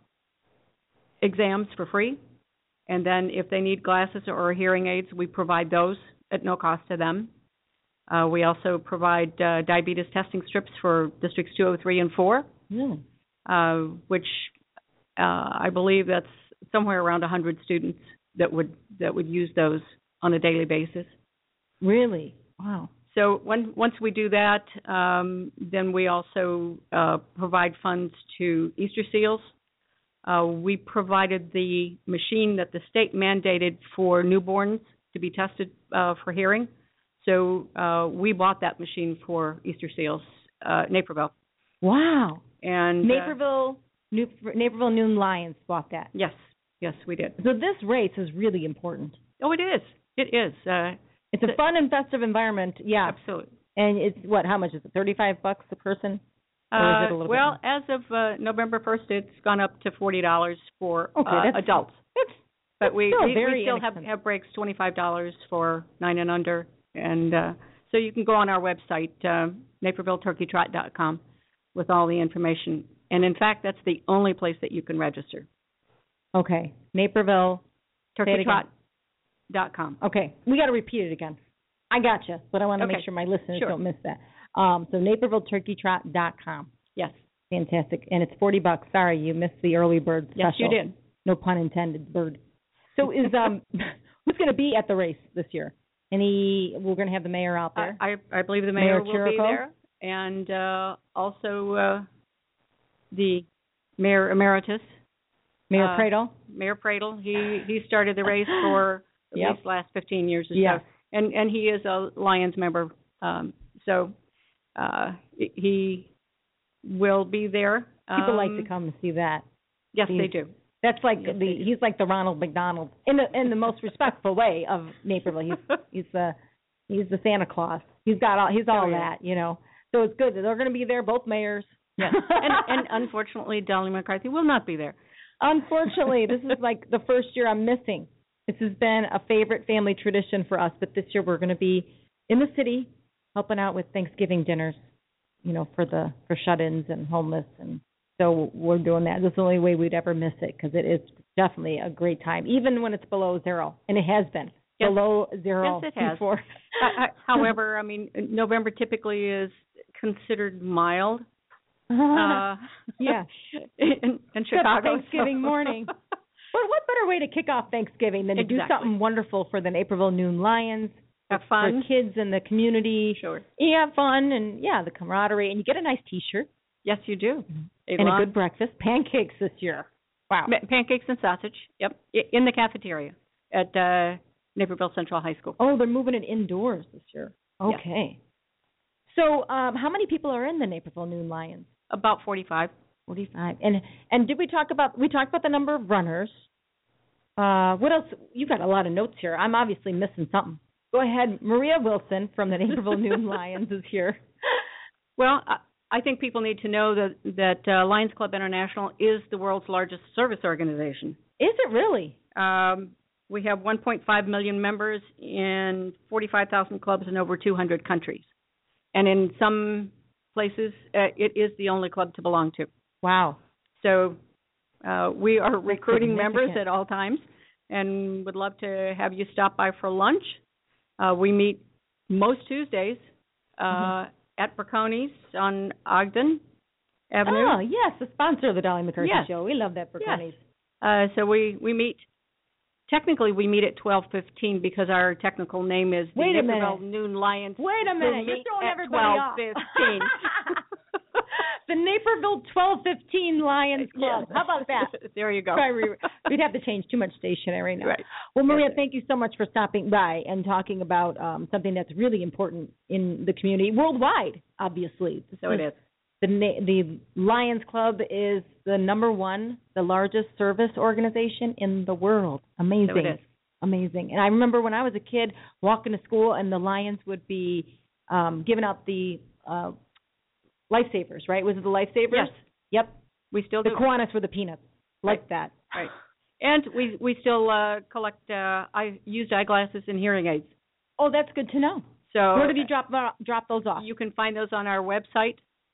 exams for free, and then if they need glasses or hearing aids, we provide those at no cost to them. Uh, we also provide uh, diabetes testing strips for districts two oh three and four, mm. uh, which uh, I believe that's somewhere around one hundred students that would that would use those on a daily basis. Really? Wow. so when, once we do that, um, then we also uh, provide funds to Easter Seals. Uh, we provided the machine that the state mandated for newborns to be tested uh, for hearing. So uh, we bought that machine for Easter Seals, uh, Naperville. Wow. And Naperville, uh, New, Naperville Noon Lions bought that. Yes, yes, we did. So this race is really important. Oh, it is. It is. Uh, it's a fun and festive environment. Yeah, absolutely. And it's what? How much is it? Thirty-five bucks a person? Or uh, is it a little well, bit more? as of uh, November first, it's gone up to forty dollars for okay, uh, that's, adults. That's, but that's we still we, very we still have, have breaks, twenty-five dollars for nine and under, and uh, so you can go on our website, uh, Naperville Turkey Trot dot com, with all the information. And in fact, that's the only place that you can register. Okay, Naperville Turkey Trot dot com. Okay, we got to repeat it again. I gotcha, but I want to okay. make sure my listeners sure. don't miss that. Um, so Naperville Turkey Trot dot com. Yes. Fantastic. And it's forty bucks. Sorry, you missed the early bird special. Yes, you did. No pun intended, bird. So is um who's going to be at the race this year? Any, we're going to have the mayor out there. I, I, I believe the mayor, Mayor will Chirico? be there. And uh, also uh, the mayor emeritus. Mayor uh, Pradle? Mayor Pradle. He, he started the race for at yep. least the last fifteen years or yes. so. And, and he is a Lions member. Um, so uh, he will be there. People um, like to come and see that. Yes, he's, they do. That's like yes, the he's like the Ronald McDonald in the in the most respectful way of Naperville. He's he's the he's the Santa Claus. He's got all he's all oh, yeah. that, you know. So it's good that they're going to be there, both mayors. Yes. and, and unfortunately, Dolly McCarthy will not be there. Unfortunately, this is like the first year I'm missing. This has been a favorite family tradition for us, but this year we're going to be in the city helping out with Thanksgiving dinners, you know, for the for shut-ins and homeless, and so we're doing that. This is the only way we'd ever miss it because it is definitely a great time, even when it's below zero, and it has been yes. below zero yes, it has. before. I, I, however, I mean, November typically is considered mild. Uh, yeah, in, in Chicago. Thanksgiving so. morning. Well, what better way to kick off Thanksgiving than to exactly. do something wonderful for the Naperville Noon Lions, have fun for kids in the community. Sure. You have fun and yeah, the camaraderie, and you get a nice T-shirt. Yes, you do. A and long, a good breakfast, pancakes this year. Wow. Pancakes and sausage. Yep, in the cafeteria at uh, Naperville Central High School. Oh, they're moving it indoors this year. Okay. Yeah. So, um, how many people are in the Naperville Noon Lions? About forty-five. Forty-five. And and did we talk about we talked about the number of runners? Uh, what else? You got a lot of notes here. I'm obviously missing something. Go ahead. Maria Wilson from the Naperville Noon Lions is here. Well, I, I think people need to know that that uh, Lions Club International is the world's largest service organization. Is it really? Um, we have one point five million members in forty-five thousand clubs in over two hundred countries. And in some places, uh, it is the only club to belong to. Wow. So uh, we are recruiting members at all times and would love to have you stop by for lunch. Uh, we meet most Tuesdays uh, mm-hmm. at Berconi's on Ogden Avenue. Oh, yes, the sponsor of the Dolly McCarthy yes. Show. We love that Berconi's. Yes. Uh, so we, we meet, technically we meet at twelve fifteen because our technical name is the Wait a Naperville minute. Noon Lions. Wait a minute, you're throwing everybody off. twelve fifteen. The Naperville twelve fifteen Lions Club. Yes. How about that? There you go. We'd have to change too much stationery now. Right. Well, Maria, yes. thank you so much for stopping by and talking about um, something that's really important in the community, worldwide, obviously. So it is. The, the Lions Club is the number one, the largest service organization in the world. Amazing. So it is. Amazing. And I remember when I was a kid walking to school and the Lions would be um, giving out the uh, lifesavers, right? Was it the lifesavers? Yes. Yep. We still the do. The Kiwanis were the peanuts. Like right. that. Right. And we we still uh, collect uh, I used eyeglasses and hearing aids. Oh, that's good to know. So where did you drop drop those off? You can find those on our website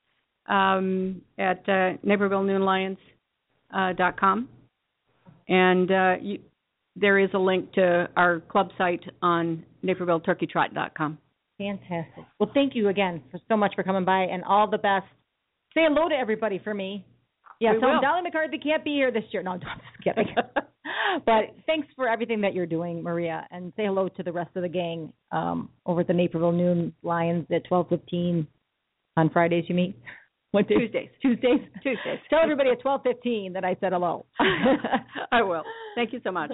um, at uh, Naperville Noon Lions dot com, and uh, you, there is a link to our club site on Naperville Turkey Trot dot com. Fantastic. Well, thank you again for so much for coming by, and all the best. Say hello to everybody for me. Yeah, we so will. Dolly McCarthy can't be here this year. No, I'm just kidding. But thanks for everything that you're doing, Maria, and say hello to the rest of the gang um, over at the Naperville Noon Lions at twelve fifteen on Fridays. You meet? What day? Tuesdays. Tuesdays. Tuesdays. Tell everybody at twelve fifteen that I said hello. I will. Thank you so much.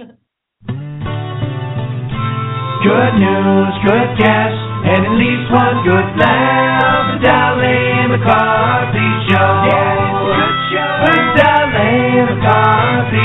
Good news, good guests, and at least one good laugh. The Dolly McCarthy Show. Yeah, it's a good show. The Dolly McCarthy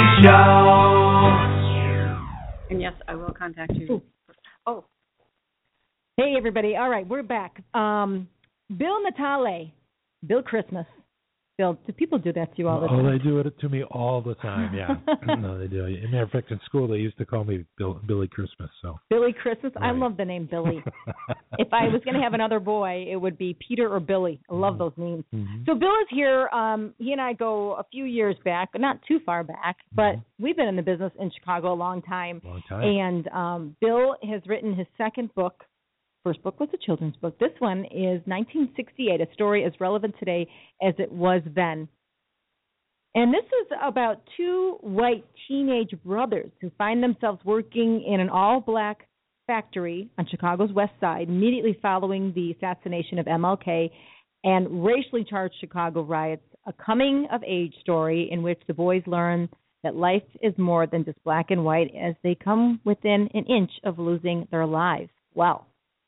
Show. And yes, I will contact you. Ooh. Oh. Hey, everybody. All right, we're back. Um, Bill Natale. Bill Christmas. Bill, do people do that to you all the oh, time? Oh, they do it to me all the time, yeah. No, they do. As a matter of fact, in school, they used to call me Bill, Billy Christmas. So Billy Christmas? Right. I love the name Billy. If I was going to have another boy, it would be Peter or Billy. I love those names. Mm-hmm. So Bill is here. Um, he and I go a few years back, not too far back, but mm-hmm. we've been in the business in Chicago a long time. Long time. And um, Bill has written his second book. First book was a children's book. This one is nineteen sixty-eight, a story as relevant today as it was then. And this is about two white teenage brothers who find themselves working in an all-black factory on Chicago's west side immediately following the assassination of M L K and racially charged Chicago riots, a coming-of-age story in which the boys learn that life is more than just black and white as they come within an inch of losing their lives. Wow.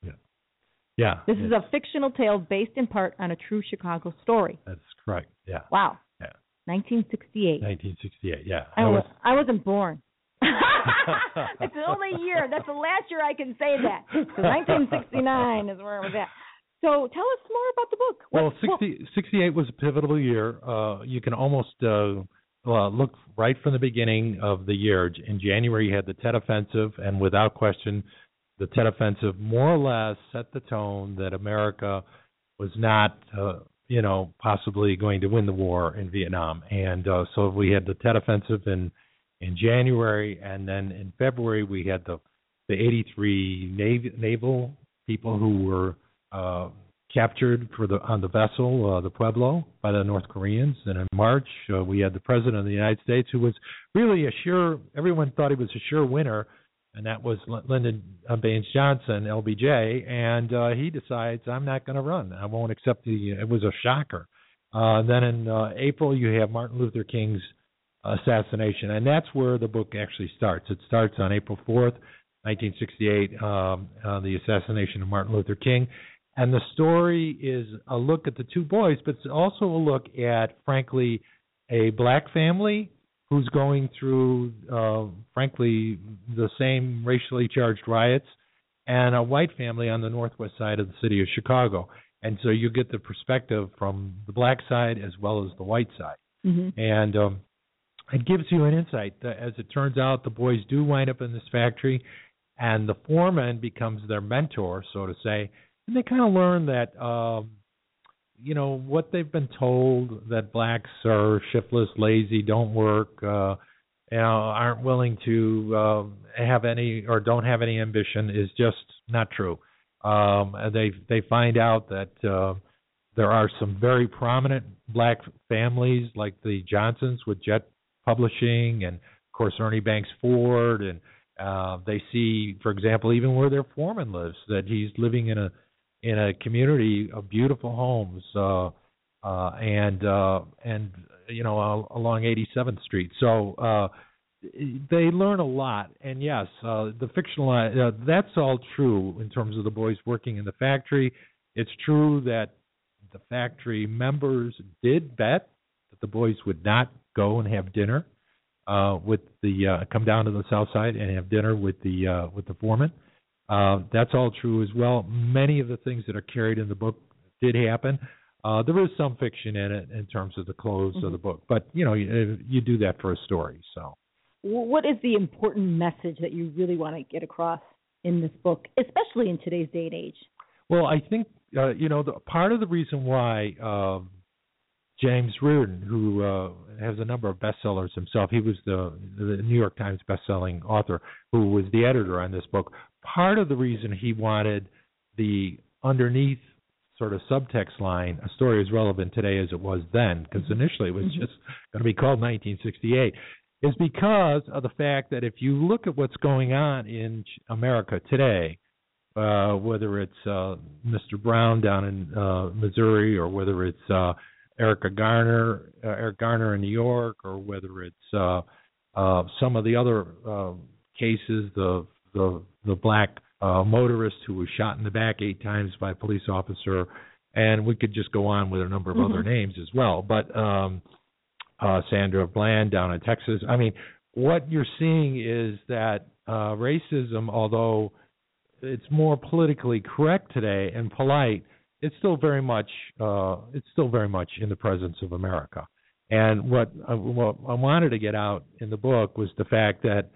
Yeah. This is a fictional tale based in part on a true Chicago story. That's correct. Yeah. Wow. Yeah. nineteen sixty-eight. nineteen sixty-eight. Yeah. I, was, I wasn't born. It's the only year. That's the last year I can say that. So nineteen sixty-nine is where I was at. So tell us more about the book. What, well, sixty, sixty-eight was a pivotal year. Uh, you can almost uh, uh, look right from the beginning of the year. In January, you had the Tet Offensive, and without question, the Tet Offensive more or less set the tone that America was not, uh, you know, possibly going to win the war in Vietnam. And uh, so we had the Tet Offensive in in January, and then in February we had the the eighty-three nav- naval people who were uh, captured for the on the vessel, uh, the Pueblo, by the North Koreans. And in March uh, we had the President of the United States, who was really a sure. Everyone thought he was a sure winner. And that was Lyndon Baines Johnson, L B J, and uh, he decides, I'm not going to run. I won't accept the. It was a shocker. Uh, then in uh, April, you have Martin Luther King's assassination, and that's where the book actually starts. It starts on April fourth, nineteen sixty-eight, um, uh, the assassination of Martin Luther King, and the story is a look at the two boys, but it's also a look at, frankly, a black family who's going through, uh, frankly, the same racially charged riots, and a white family on the northwest side of the city of Chicago. And so you get the perspective from the black side as well as the white side. Mm-hmm. And um, it gives you an insight. As it turns out, the boys do wind up in this factory, and the foreman becomes their mentor, so to say, and they kind of learn that um, you know, what they've been told, that blacks are shiftless, lazy, don't work, uh, you know, aren't willing to uh, have any or don't have any ambition is just not true. Um, they they find out that uh, there are some very prominent black families like the Johnsons with Jet Publishing and, of course, Ernie Banks Ford. And uh, they see, for example, even where their foreman lives, that he's living in a in a community of beautiful homes, uh, uh, and uh, and you know along eighty-seventh Street. So uh, they learn a lot. And yes, uh, the fictional uh, that's all true in terms of the boys working in the factory. It's true that the factory members did bet that the boys would not go and have dinner uh, with the uh, come down to the South Side and have dinner with the uh, with the foreman. Uh, that's all true as well. Many of the things that are carried in the book did happen. Uh, there is some fiction in it in terms of the close mm-hmm. of the book, but you know you, you do that for a story. So, what is the important message that you really want to get across in this book, especially in today's day and age? Well, I think uh, you know the, part of the reason why uh, James Reardon, who uh, has a number of bestsellers himself, he was the, the New York Times bestselling author, who was the editor on this book. Part of the reason he wanted the underneath sort of subtext line, a story as relevant today as it was then, because initially it was just going to be called nineteen sixty-eight, is because of the fact that if you look at what's going on in America today, uh, whether it's uh, Mister Brown down in uh, Missouri, or whether it's uh, Erica Garner, uh, Eric Garner in New York, or whether it's uh, uh, some of the other uh, cases, the the the black uh, motorist who was shot in the back eight times by a police officer, and we could just go on with a number of mm-hmm. other names as well. But um, uh, Sandra Bland down in Texas. I mean, what you're seeing is that uh, racism, although it's more politically correct today and polite, it's still very much uh, it's still very much in the presence of America. And what, uh, what I wanted to get out in the book was the fact that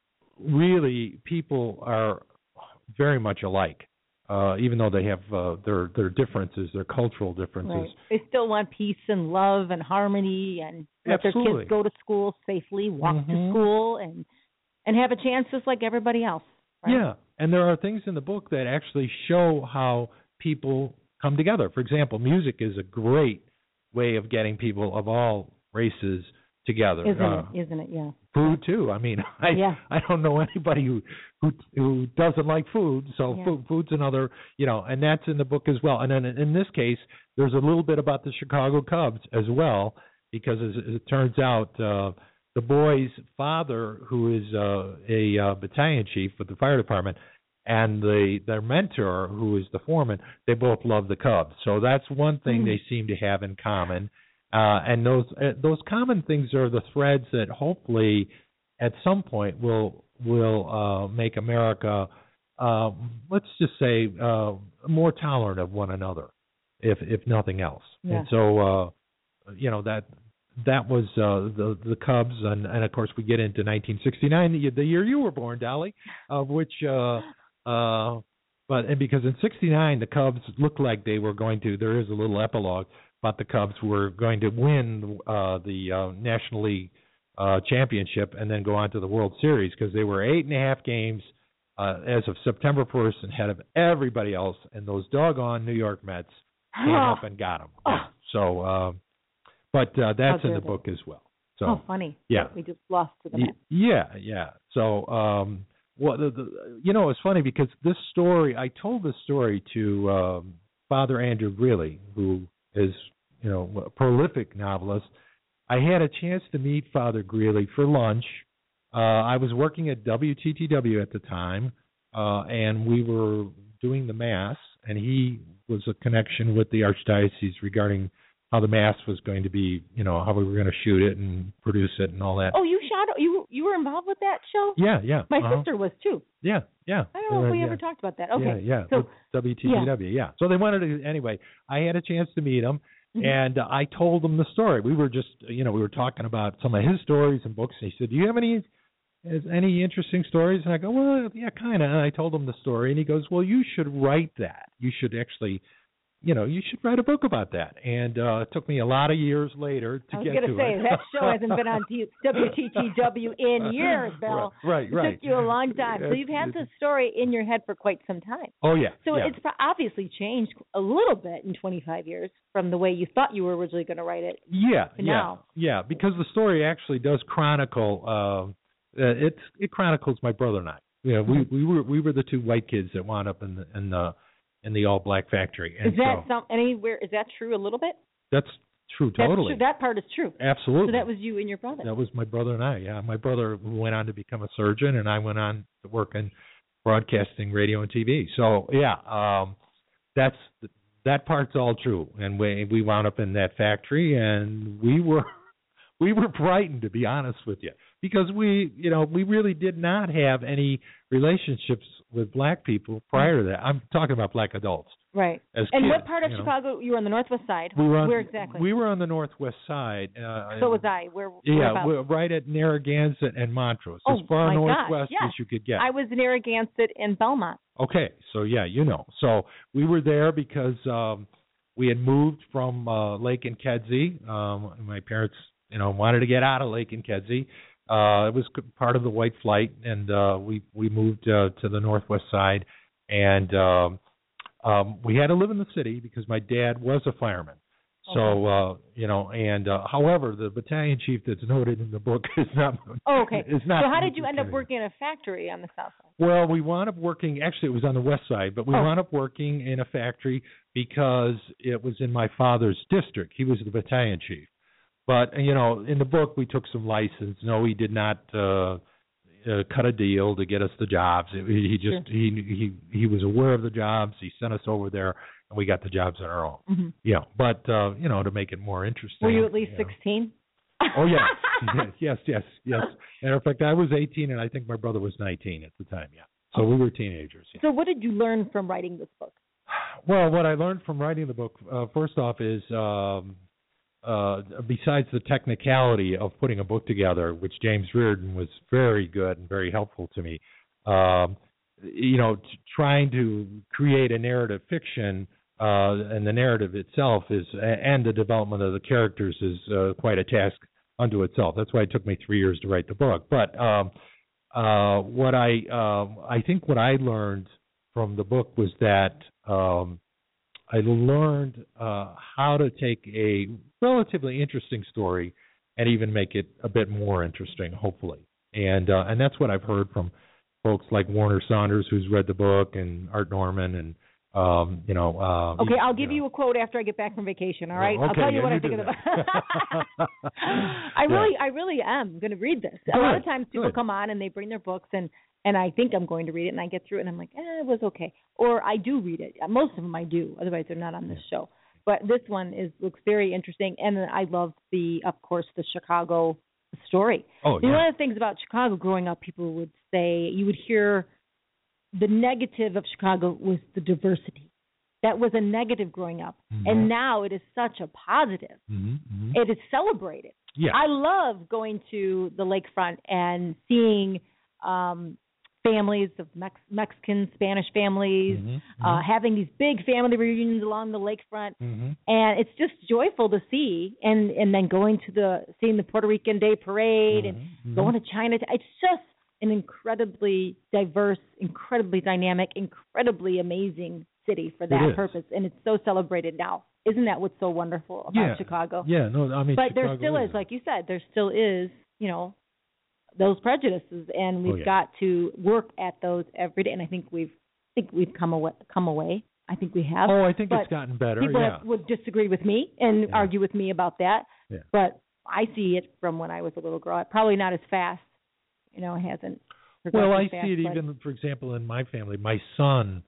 really people are very much alike, uh, even though they have uh, their their differences, their cultural differences. Right. They still want peace and love and harmony, and let Absolutely. their kids go to school safely, walk mm-hmm. to school, and and have a chance just like everybody else. Right? Yeah, and there are things in the book that actually show how people come together. For example, music is a great way of getting people of all races together. Isn't uh, it? Isn't it? Yeah. Food too. I mean, I yeah. I don't know anybody who who who doesn't like food. So yeah. food, food's another, you know, and that's in the book as well. And then in this case, there's a little bit about the Chicago Cubs as well, because as it turns out, uh, the boy's father, who is uh, a uh, battalion chief with the fire department, and the their mentor, who is the foreman, they both love the Cubs. So that's one thing mm. they seem to have in common. Uh, and those uh, those common things are the threads that hopefully at some point will will uh, make America, uh, let's just say, uh, more tolerant of one another, if if nothing else. Yeah. And so, uh, you know, that that was uh, the the Cubs, and, and of course we get into nineteen sixty-nine, the, the year you were born, Dolly, of which. Uh, uh, but and because in sixty-nine the Cubs looked like they were going to. There is a little epilogue. But the Cubs were going to win uh, the uh, National League uh, championship and then go on to the World Series, because they were eight and a half games uh, as of September first ahead of everybody else, and those doggone New York Mets came up and got them. Oh. So, uh, but uh, that's in the book as well. So, oh, funny. Yeah, we just lost to the Mets. Yeah, yeah. So, um, well, the, the, you know, it's funny because this story, I told this story to um, Father Andrew Greeley, who is, you know, a prolific novelist. I had a chance to meet Father Greeley for lunch. Uh, I was working at W T T W at the time, uh, and we were doing the Mass, and he was a connection with the Archdiocese regarding how the Mass was going to be, you know, how we were going to shoot it and produce it and all that. Oh, you shot, you you were involved with that show? Yeah, yeah. My uh-huh. sister was too. Yeah, yeah. I don't know if we yeah. ever talked about that. Okay. Yeah, yeah. So, W T T W, yeah. yeah. So they wanted to, anyway, I had a chance to meet him, mm-hmm. and uh, I told him the story. We were just, you know, we were talking about some of his stories and books, and he said, do you have any any interesting stories? And I go, well, yeah, kind of. And I told him the story, and he goes, well, you should write that. You should actually... You know, you should write a book about that. And uh, it took me a lot of years later to get to it. I was going to say, that show hasn't been on W T T W in years, Bill. Right, right. right. It took you a long time. So you've had this story in your head for quite some time. Oh, yeah. So yeah. it's obviously changed a little bit in twenty-five years from the way you thought you were originally going to write it. Yeah, to yeah, now. yeah. Because the story actually does chronicle. Uh, uh, it's it chronicles my brother and I. You know, we we were we were the two white kids that wound up in the in the in the all black factory. And is that so, some anywhere? Is that true? A little bit. That's true. Totally. That's true. That part is true. Absolutely. So that was you and your brother. That was my brother and I. Yeah, my brother went on to become a surgeon, and I went on to work in broadcasting, radio, and T V. So yeah, um, that's that part's all true. And we we wound up in that factory, and we were we were frightened, to be honest with you, because we you know we really did not have any relationships with black people prior to that. I'm talking about black adults. Right. As and kids, what part of you know. Chicago? You were on the northwest side. We were on, Where exactly? We were on the northwest side. Uh, so was I. Where? Yeah, we're right at Narragansett and Montrose, oh, as far my northwest gosh, yes. as you could get. I was in Narragansett and Belmont. Okay, so yeah, you know. So we were there because um, we had moved from uh, Lake and Kedzie. Um, my parents, you know, wanted to get out of Lake and Kedzie. Uh, it was part of the White Flight, and uh, we we moved uh, to the northwest side, and um, um, we had to live in the city because my dad was a fireman. So, uh, you know, and uh, however, the battalion chief that's noted in the book is not. Oh, okay. Is not. So how did you end up working in a factory on the south side? Well, we wound up working. Actually, it was on the west side, but we oh. wound up working in a factory because it was in my father's district. He was the battalion chief. But you know, in the book, we took some license. No, he did not uh, uh, cut a deal to get us the jobs. It, he just sure. he he he was aware of the jobs. He sent us over there. And we got the jobs on our own. Mm-hmm. Yeah, but uh, you know, to make it more interesting. Were you at least sixteen? Oh yeah, yes, yes, yes. Matter of fact, I was eighteen, and I think my brother was nineteen at the time. Yeah, so we were teenagers. Yeah. So, what did you learn from writing this book? Well, what I learned from writing the book, uh, first off, is um, uh, besides the technicality of putting a book together, which James Reardon was very good and very helpful to me. Um, you know, t- trying to create a narrative fiction. Uh, and the narrative itself is, and the development of the characters is uh, quite a task unto itself. That's why it took me three years to write the book. But um, uh, what I, um, I think what I learned from the book was that um, I learned uh, how to take a relatively interesting story and even make it a bit more interesting, hopefully. And uh, and that's what I've heard from folks like Warner Saunders, who's read the book, and Art Norman, and Um, you know. Uh, okay, I'll give you, you know. a quote after I get back from vacation. All right, well, okay, I'll tell you yeah, what you I think of that. the book. I really, I really am going to read this. Good. A lot of times people Good. come on and they bring their books, and and I think I'm going to read it, and I get through it, and I'm like, eh, it was okay, or I do read it. Most of them I do. Otherwise, they're not on this yeah. show. But this one is looks very interesting, and I love the, of course, the Chicago story. Oh, yeah. yeah. One of the things about Chicago growing up, people would say, you would hear the negative of Chicago was the diversity. That was a negative growing up, mm-hmm. and now it is such a positive. Mm-hmm, mm-hmm. It is celebrated. Yeah. I love going to the lakefront and seeing um, families of Mex- Mexican, Spanish families, mm-hmm, mm-hmm. Uh, having these big family reunions along the lakefront, mm-hmm. and it's just joyful to see. And and then going to the seeing the Puerto Rican Day Parade mm-hmm, and mm-hmm. going to Chinatown. It's just an incredibly diverse, incredibly dynamic, incredibly amazing city for that purpose, and it's so celebrated now. Isn't that what's so wonderful about yeah. Chicago? Yeah, no, I mean, but Chicago there still is, is, like you said, there still is, you know, those prejudices, and we've oh, yeah. got to work at those every day. And I think we've, I think we've come away, come away. I think we have. Oh, I think but it's gotten better. People yeah. have, would disagree with me and yeah. argue with me about that, yeah. but I see it from when I was a little girl. Probably not as fast, you know. It hasn't. Well, I fast, see it even, for example, in my family. My son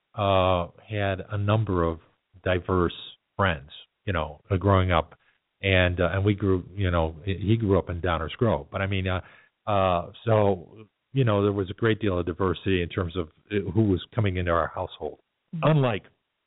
uh, had a number of diverse friends, you know, uh, growing up, and uh, and we grew, you know, he grew up in Downers Grove. But I mean, uh, uh, so you know, there was a great deal of diversity in terms of who was coming into our household. Mm-hmm. Unlike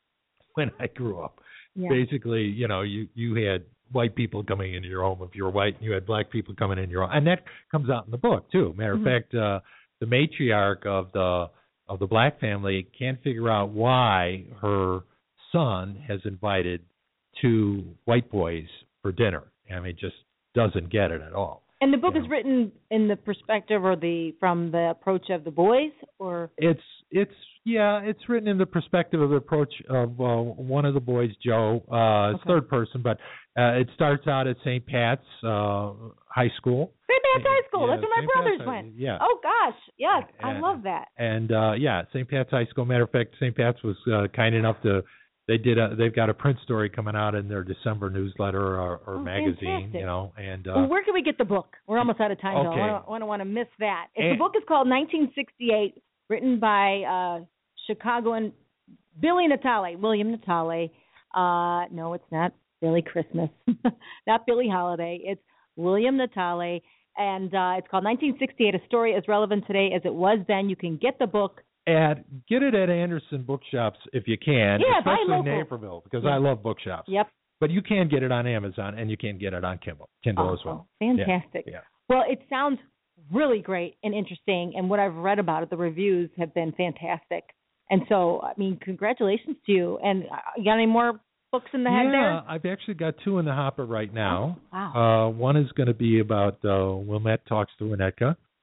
when I grew up, yeah. basically, you know, you you had white people coming into your home if you were white, and you had black people coming in your home, and that comes out in the book too. Matter mm-hmm. of fact, uh, the matriarch of the of the black family can't figure out why her son has invited two white boys for dinner. I mean, just doesn't get it at all. And the book you is know? written in the perspective or the from the approach of the boys, or it's it's yeah, it's written in the perspective of the approach of uh, one of the boys, Joe. Uh, it's okay. third person, but uh, it starts out at Saint Pat's uh, High School. Saint Pat's High School. Yeah, That's where my Saint brothers Pat's, went. Yeah. Oh gosh, yes, and, I love that. And uh, yeah, Saint Pat's High School. Matter of fact, Saint Pat's was uh, kind enough to. They did. A, they've got a print story coming out in their December newsletter or, or oh, magazine. Fantastic. You know, and uh, well, where can we get the book? We're almost out of time, okay. though. I don't want to miss that. If and, the book is called nineteen sixty-eight, written by uh, Chicagoan Billy Natale, William Natale. Uh, no, it's not Billy Christmas, not Billie Holiday. It's William Natale, and uh, it's called nineteen sixty-eight. A story as relevant today as it was then. You can get the book. At get it at Anderson Bookshops if you can, yeah, especially buy in local. Naperville, because yeah. I love bookshops. Yep. But you can get it on Amazon, and you can get it on Kindle, Kindle oh, as well. Fantastic. Yeah. yeah. Well, it sounds really great and interesting, and what I've read about it, the reviews have been fantastic. And so, I mean, congratulations to you. And uh, you got any more books in the head yeah, there? Yeah, I've actually got two in the hopper right now. Oh, wow. Uh, one is going to be about uh, Wilmette Talks to Winnetka.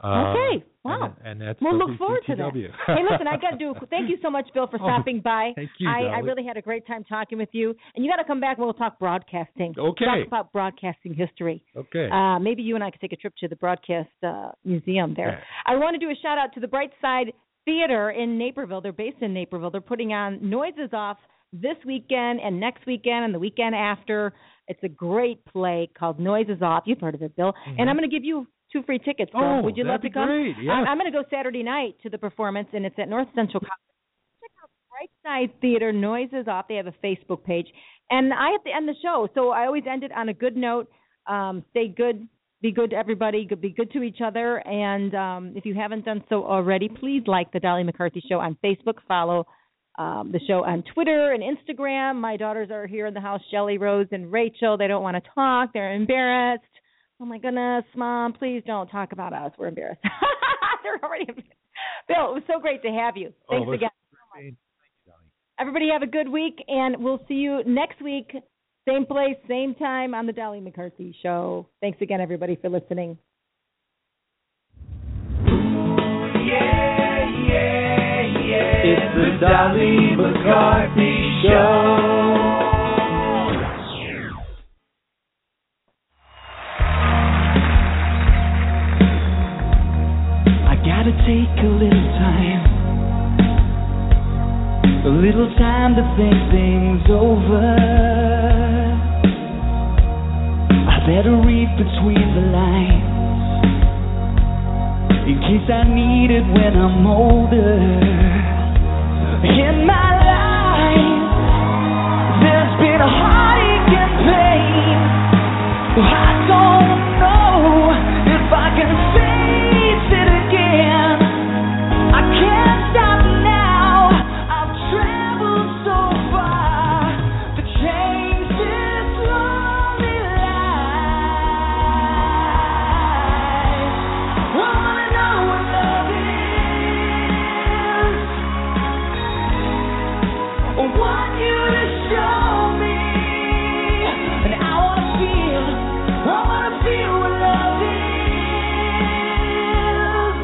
Uh, okay. Wow. And, and that's we'll W C T W. look forward to that. Hey, listen, I got to do. Thank you so much, Bill, for stopping oh, by. Thank you. I, I Dolly. really had a great time talking with you, and you got to come back. We'll talk broadcasting. Okay. Talk about broadcasting history. Okay. Uh, maybe you and I could take a trip to the Broadcast uh, Museum there. Yeah. I want to do a shout out to the Bright Side Theater in Naperville. They're based in Naperville. They're putting on Noises Off this weekend and next weekend and the weekend after. It's a great play called Noises Off. You've heard of it, Bill. Mm-hmm. And I'm going to give you two free tickets. Bill. Oh, would you love to come? Great. Yeah. I'm, I'm going to go Saturday night to the performance, and it's at North Central College. Check out Bright Side Theater, Noises Off. They have a Facebook page. And I have to end the show, so I always end it on a good note. Um, stay good. Be good to everybody. Be good to each other. And um, if you haven't done so already, please like the Dolly McCarthy Show on Facebook. Follow um, the show on Twitter and Instagram. My daughters are here in the house, Shelly, Rose, and Rachel. They don't want to talk. They're embarrassed. Oh, my goodness, Mom, please don't talk about us. We're embarrassed. They're already embarrassed. Bill, it was so great to have you. Thanks oh, again. So much. Everybody have a good week, and we'll see you next week. Same place, same time on the Dolly McCarthy Show. Thanks again, everybody, for listening. Yeah, yeah, yeah. It's the Dolly McCarthy Show. I gotta take a little time, a little time to think things over. Better read between the lines in case I need it when I'm older. In my life, there's been a heartache and pain. I don't know if I can face it again. I can't stop now. I've traveled so far to change this lonely life. I wanna know what love is. I want you to show me, and I wanna feel, I wanna feel what love is.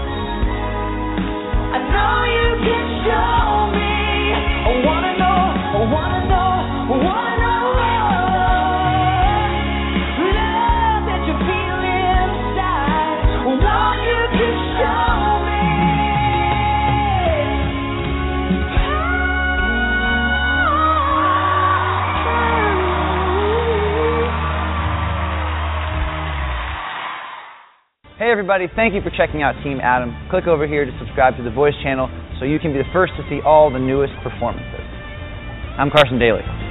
I know you can show me. I wanna know, I wanna know, I wanna know love that you feel inside. I want you to show me. Hey everybody, thank you for checking out Team Adam. Click over here to subscribe to the Voice channel so you can be the first to see all the newest performances. I'm Carson Daly.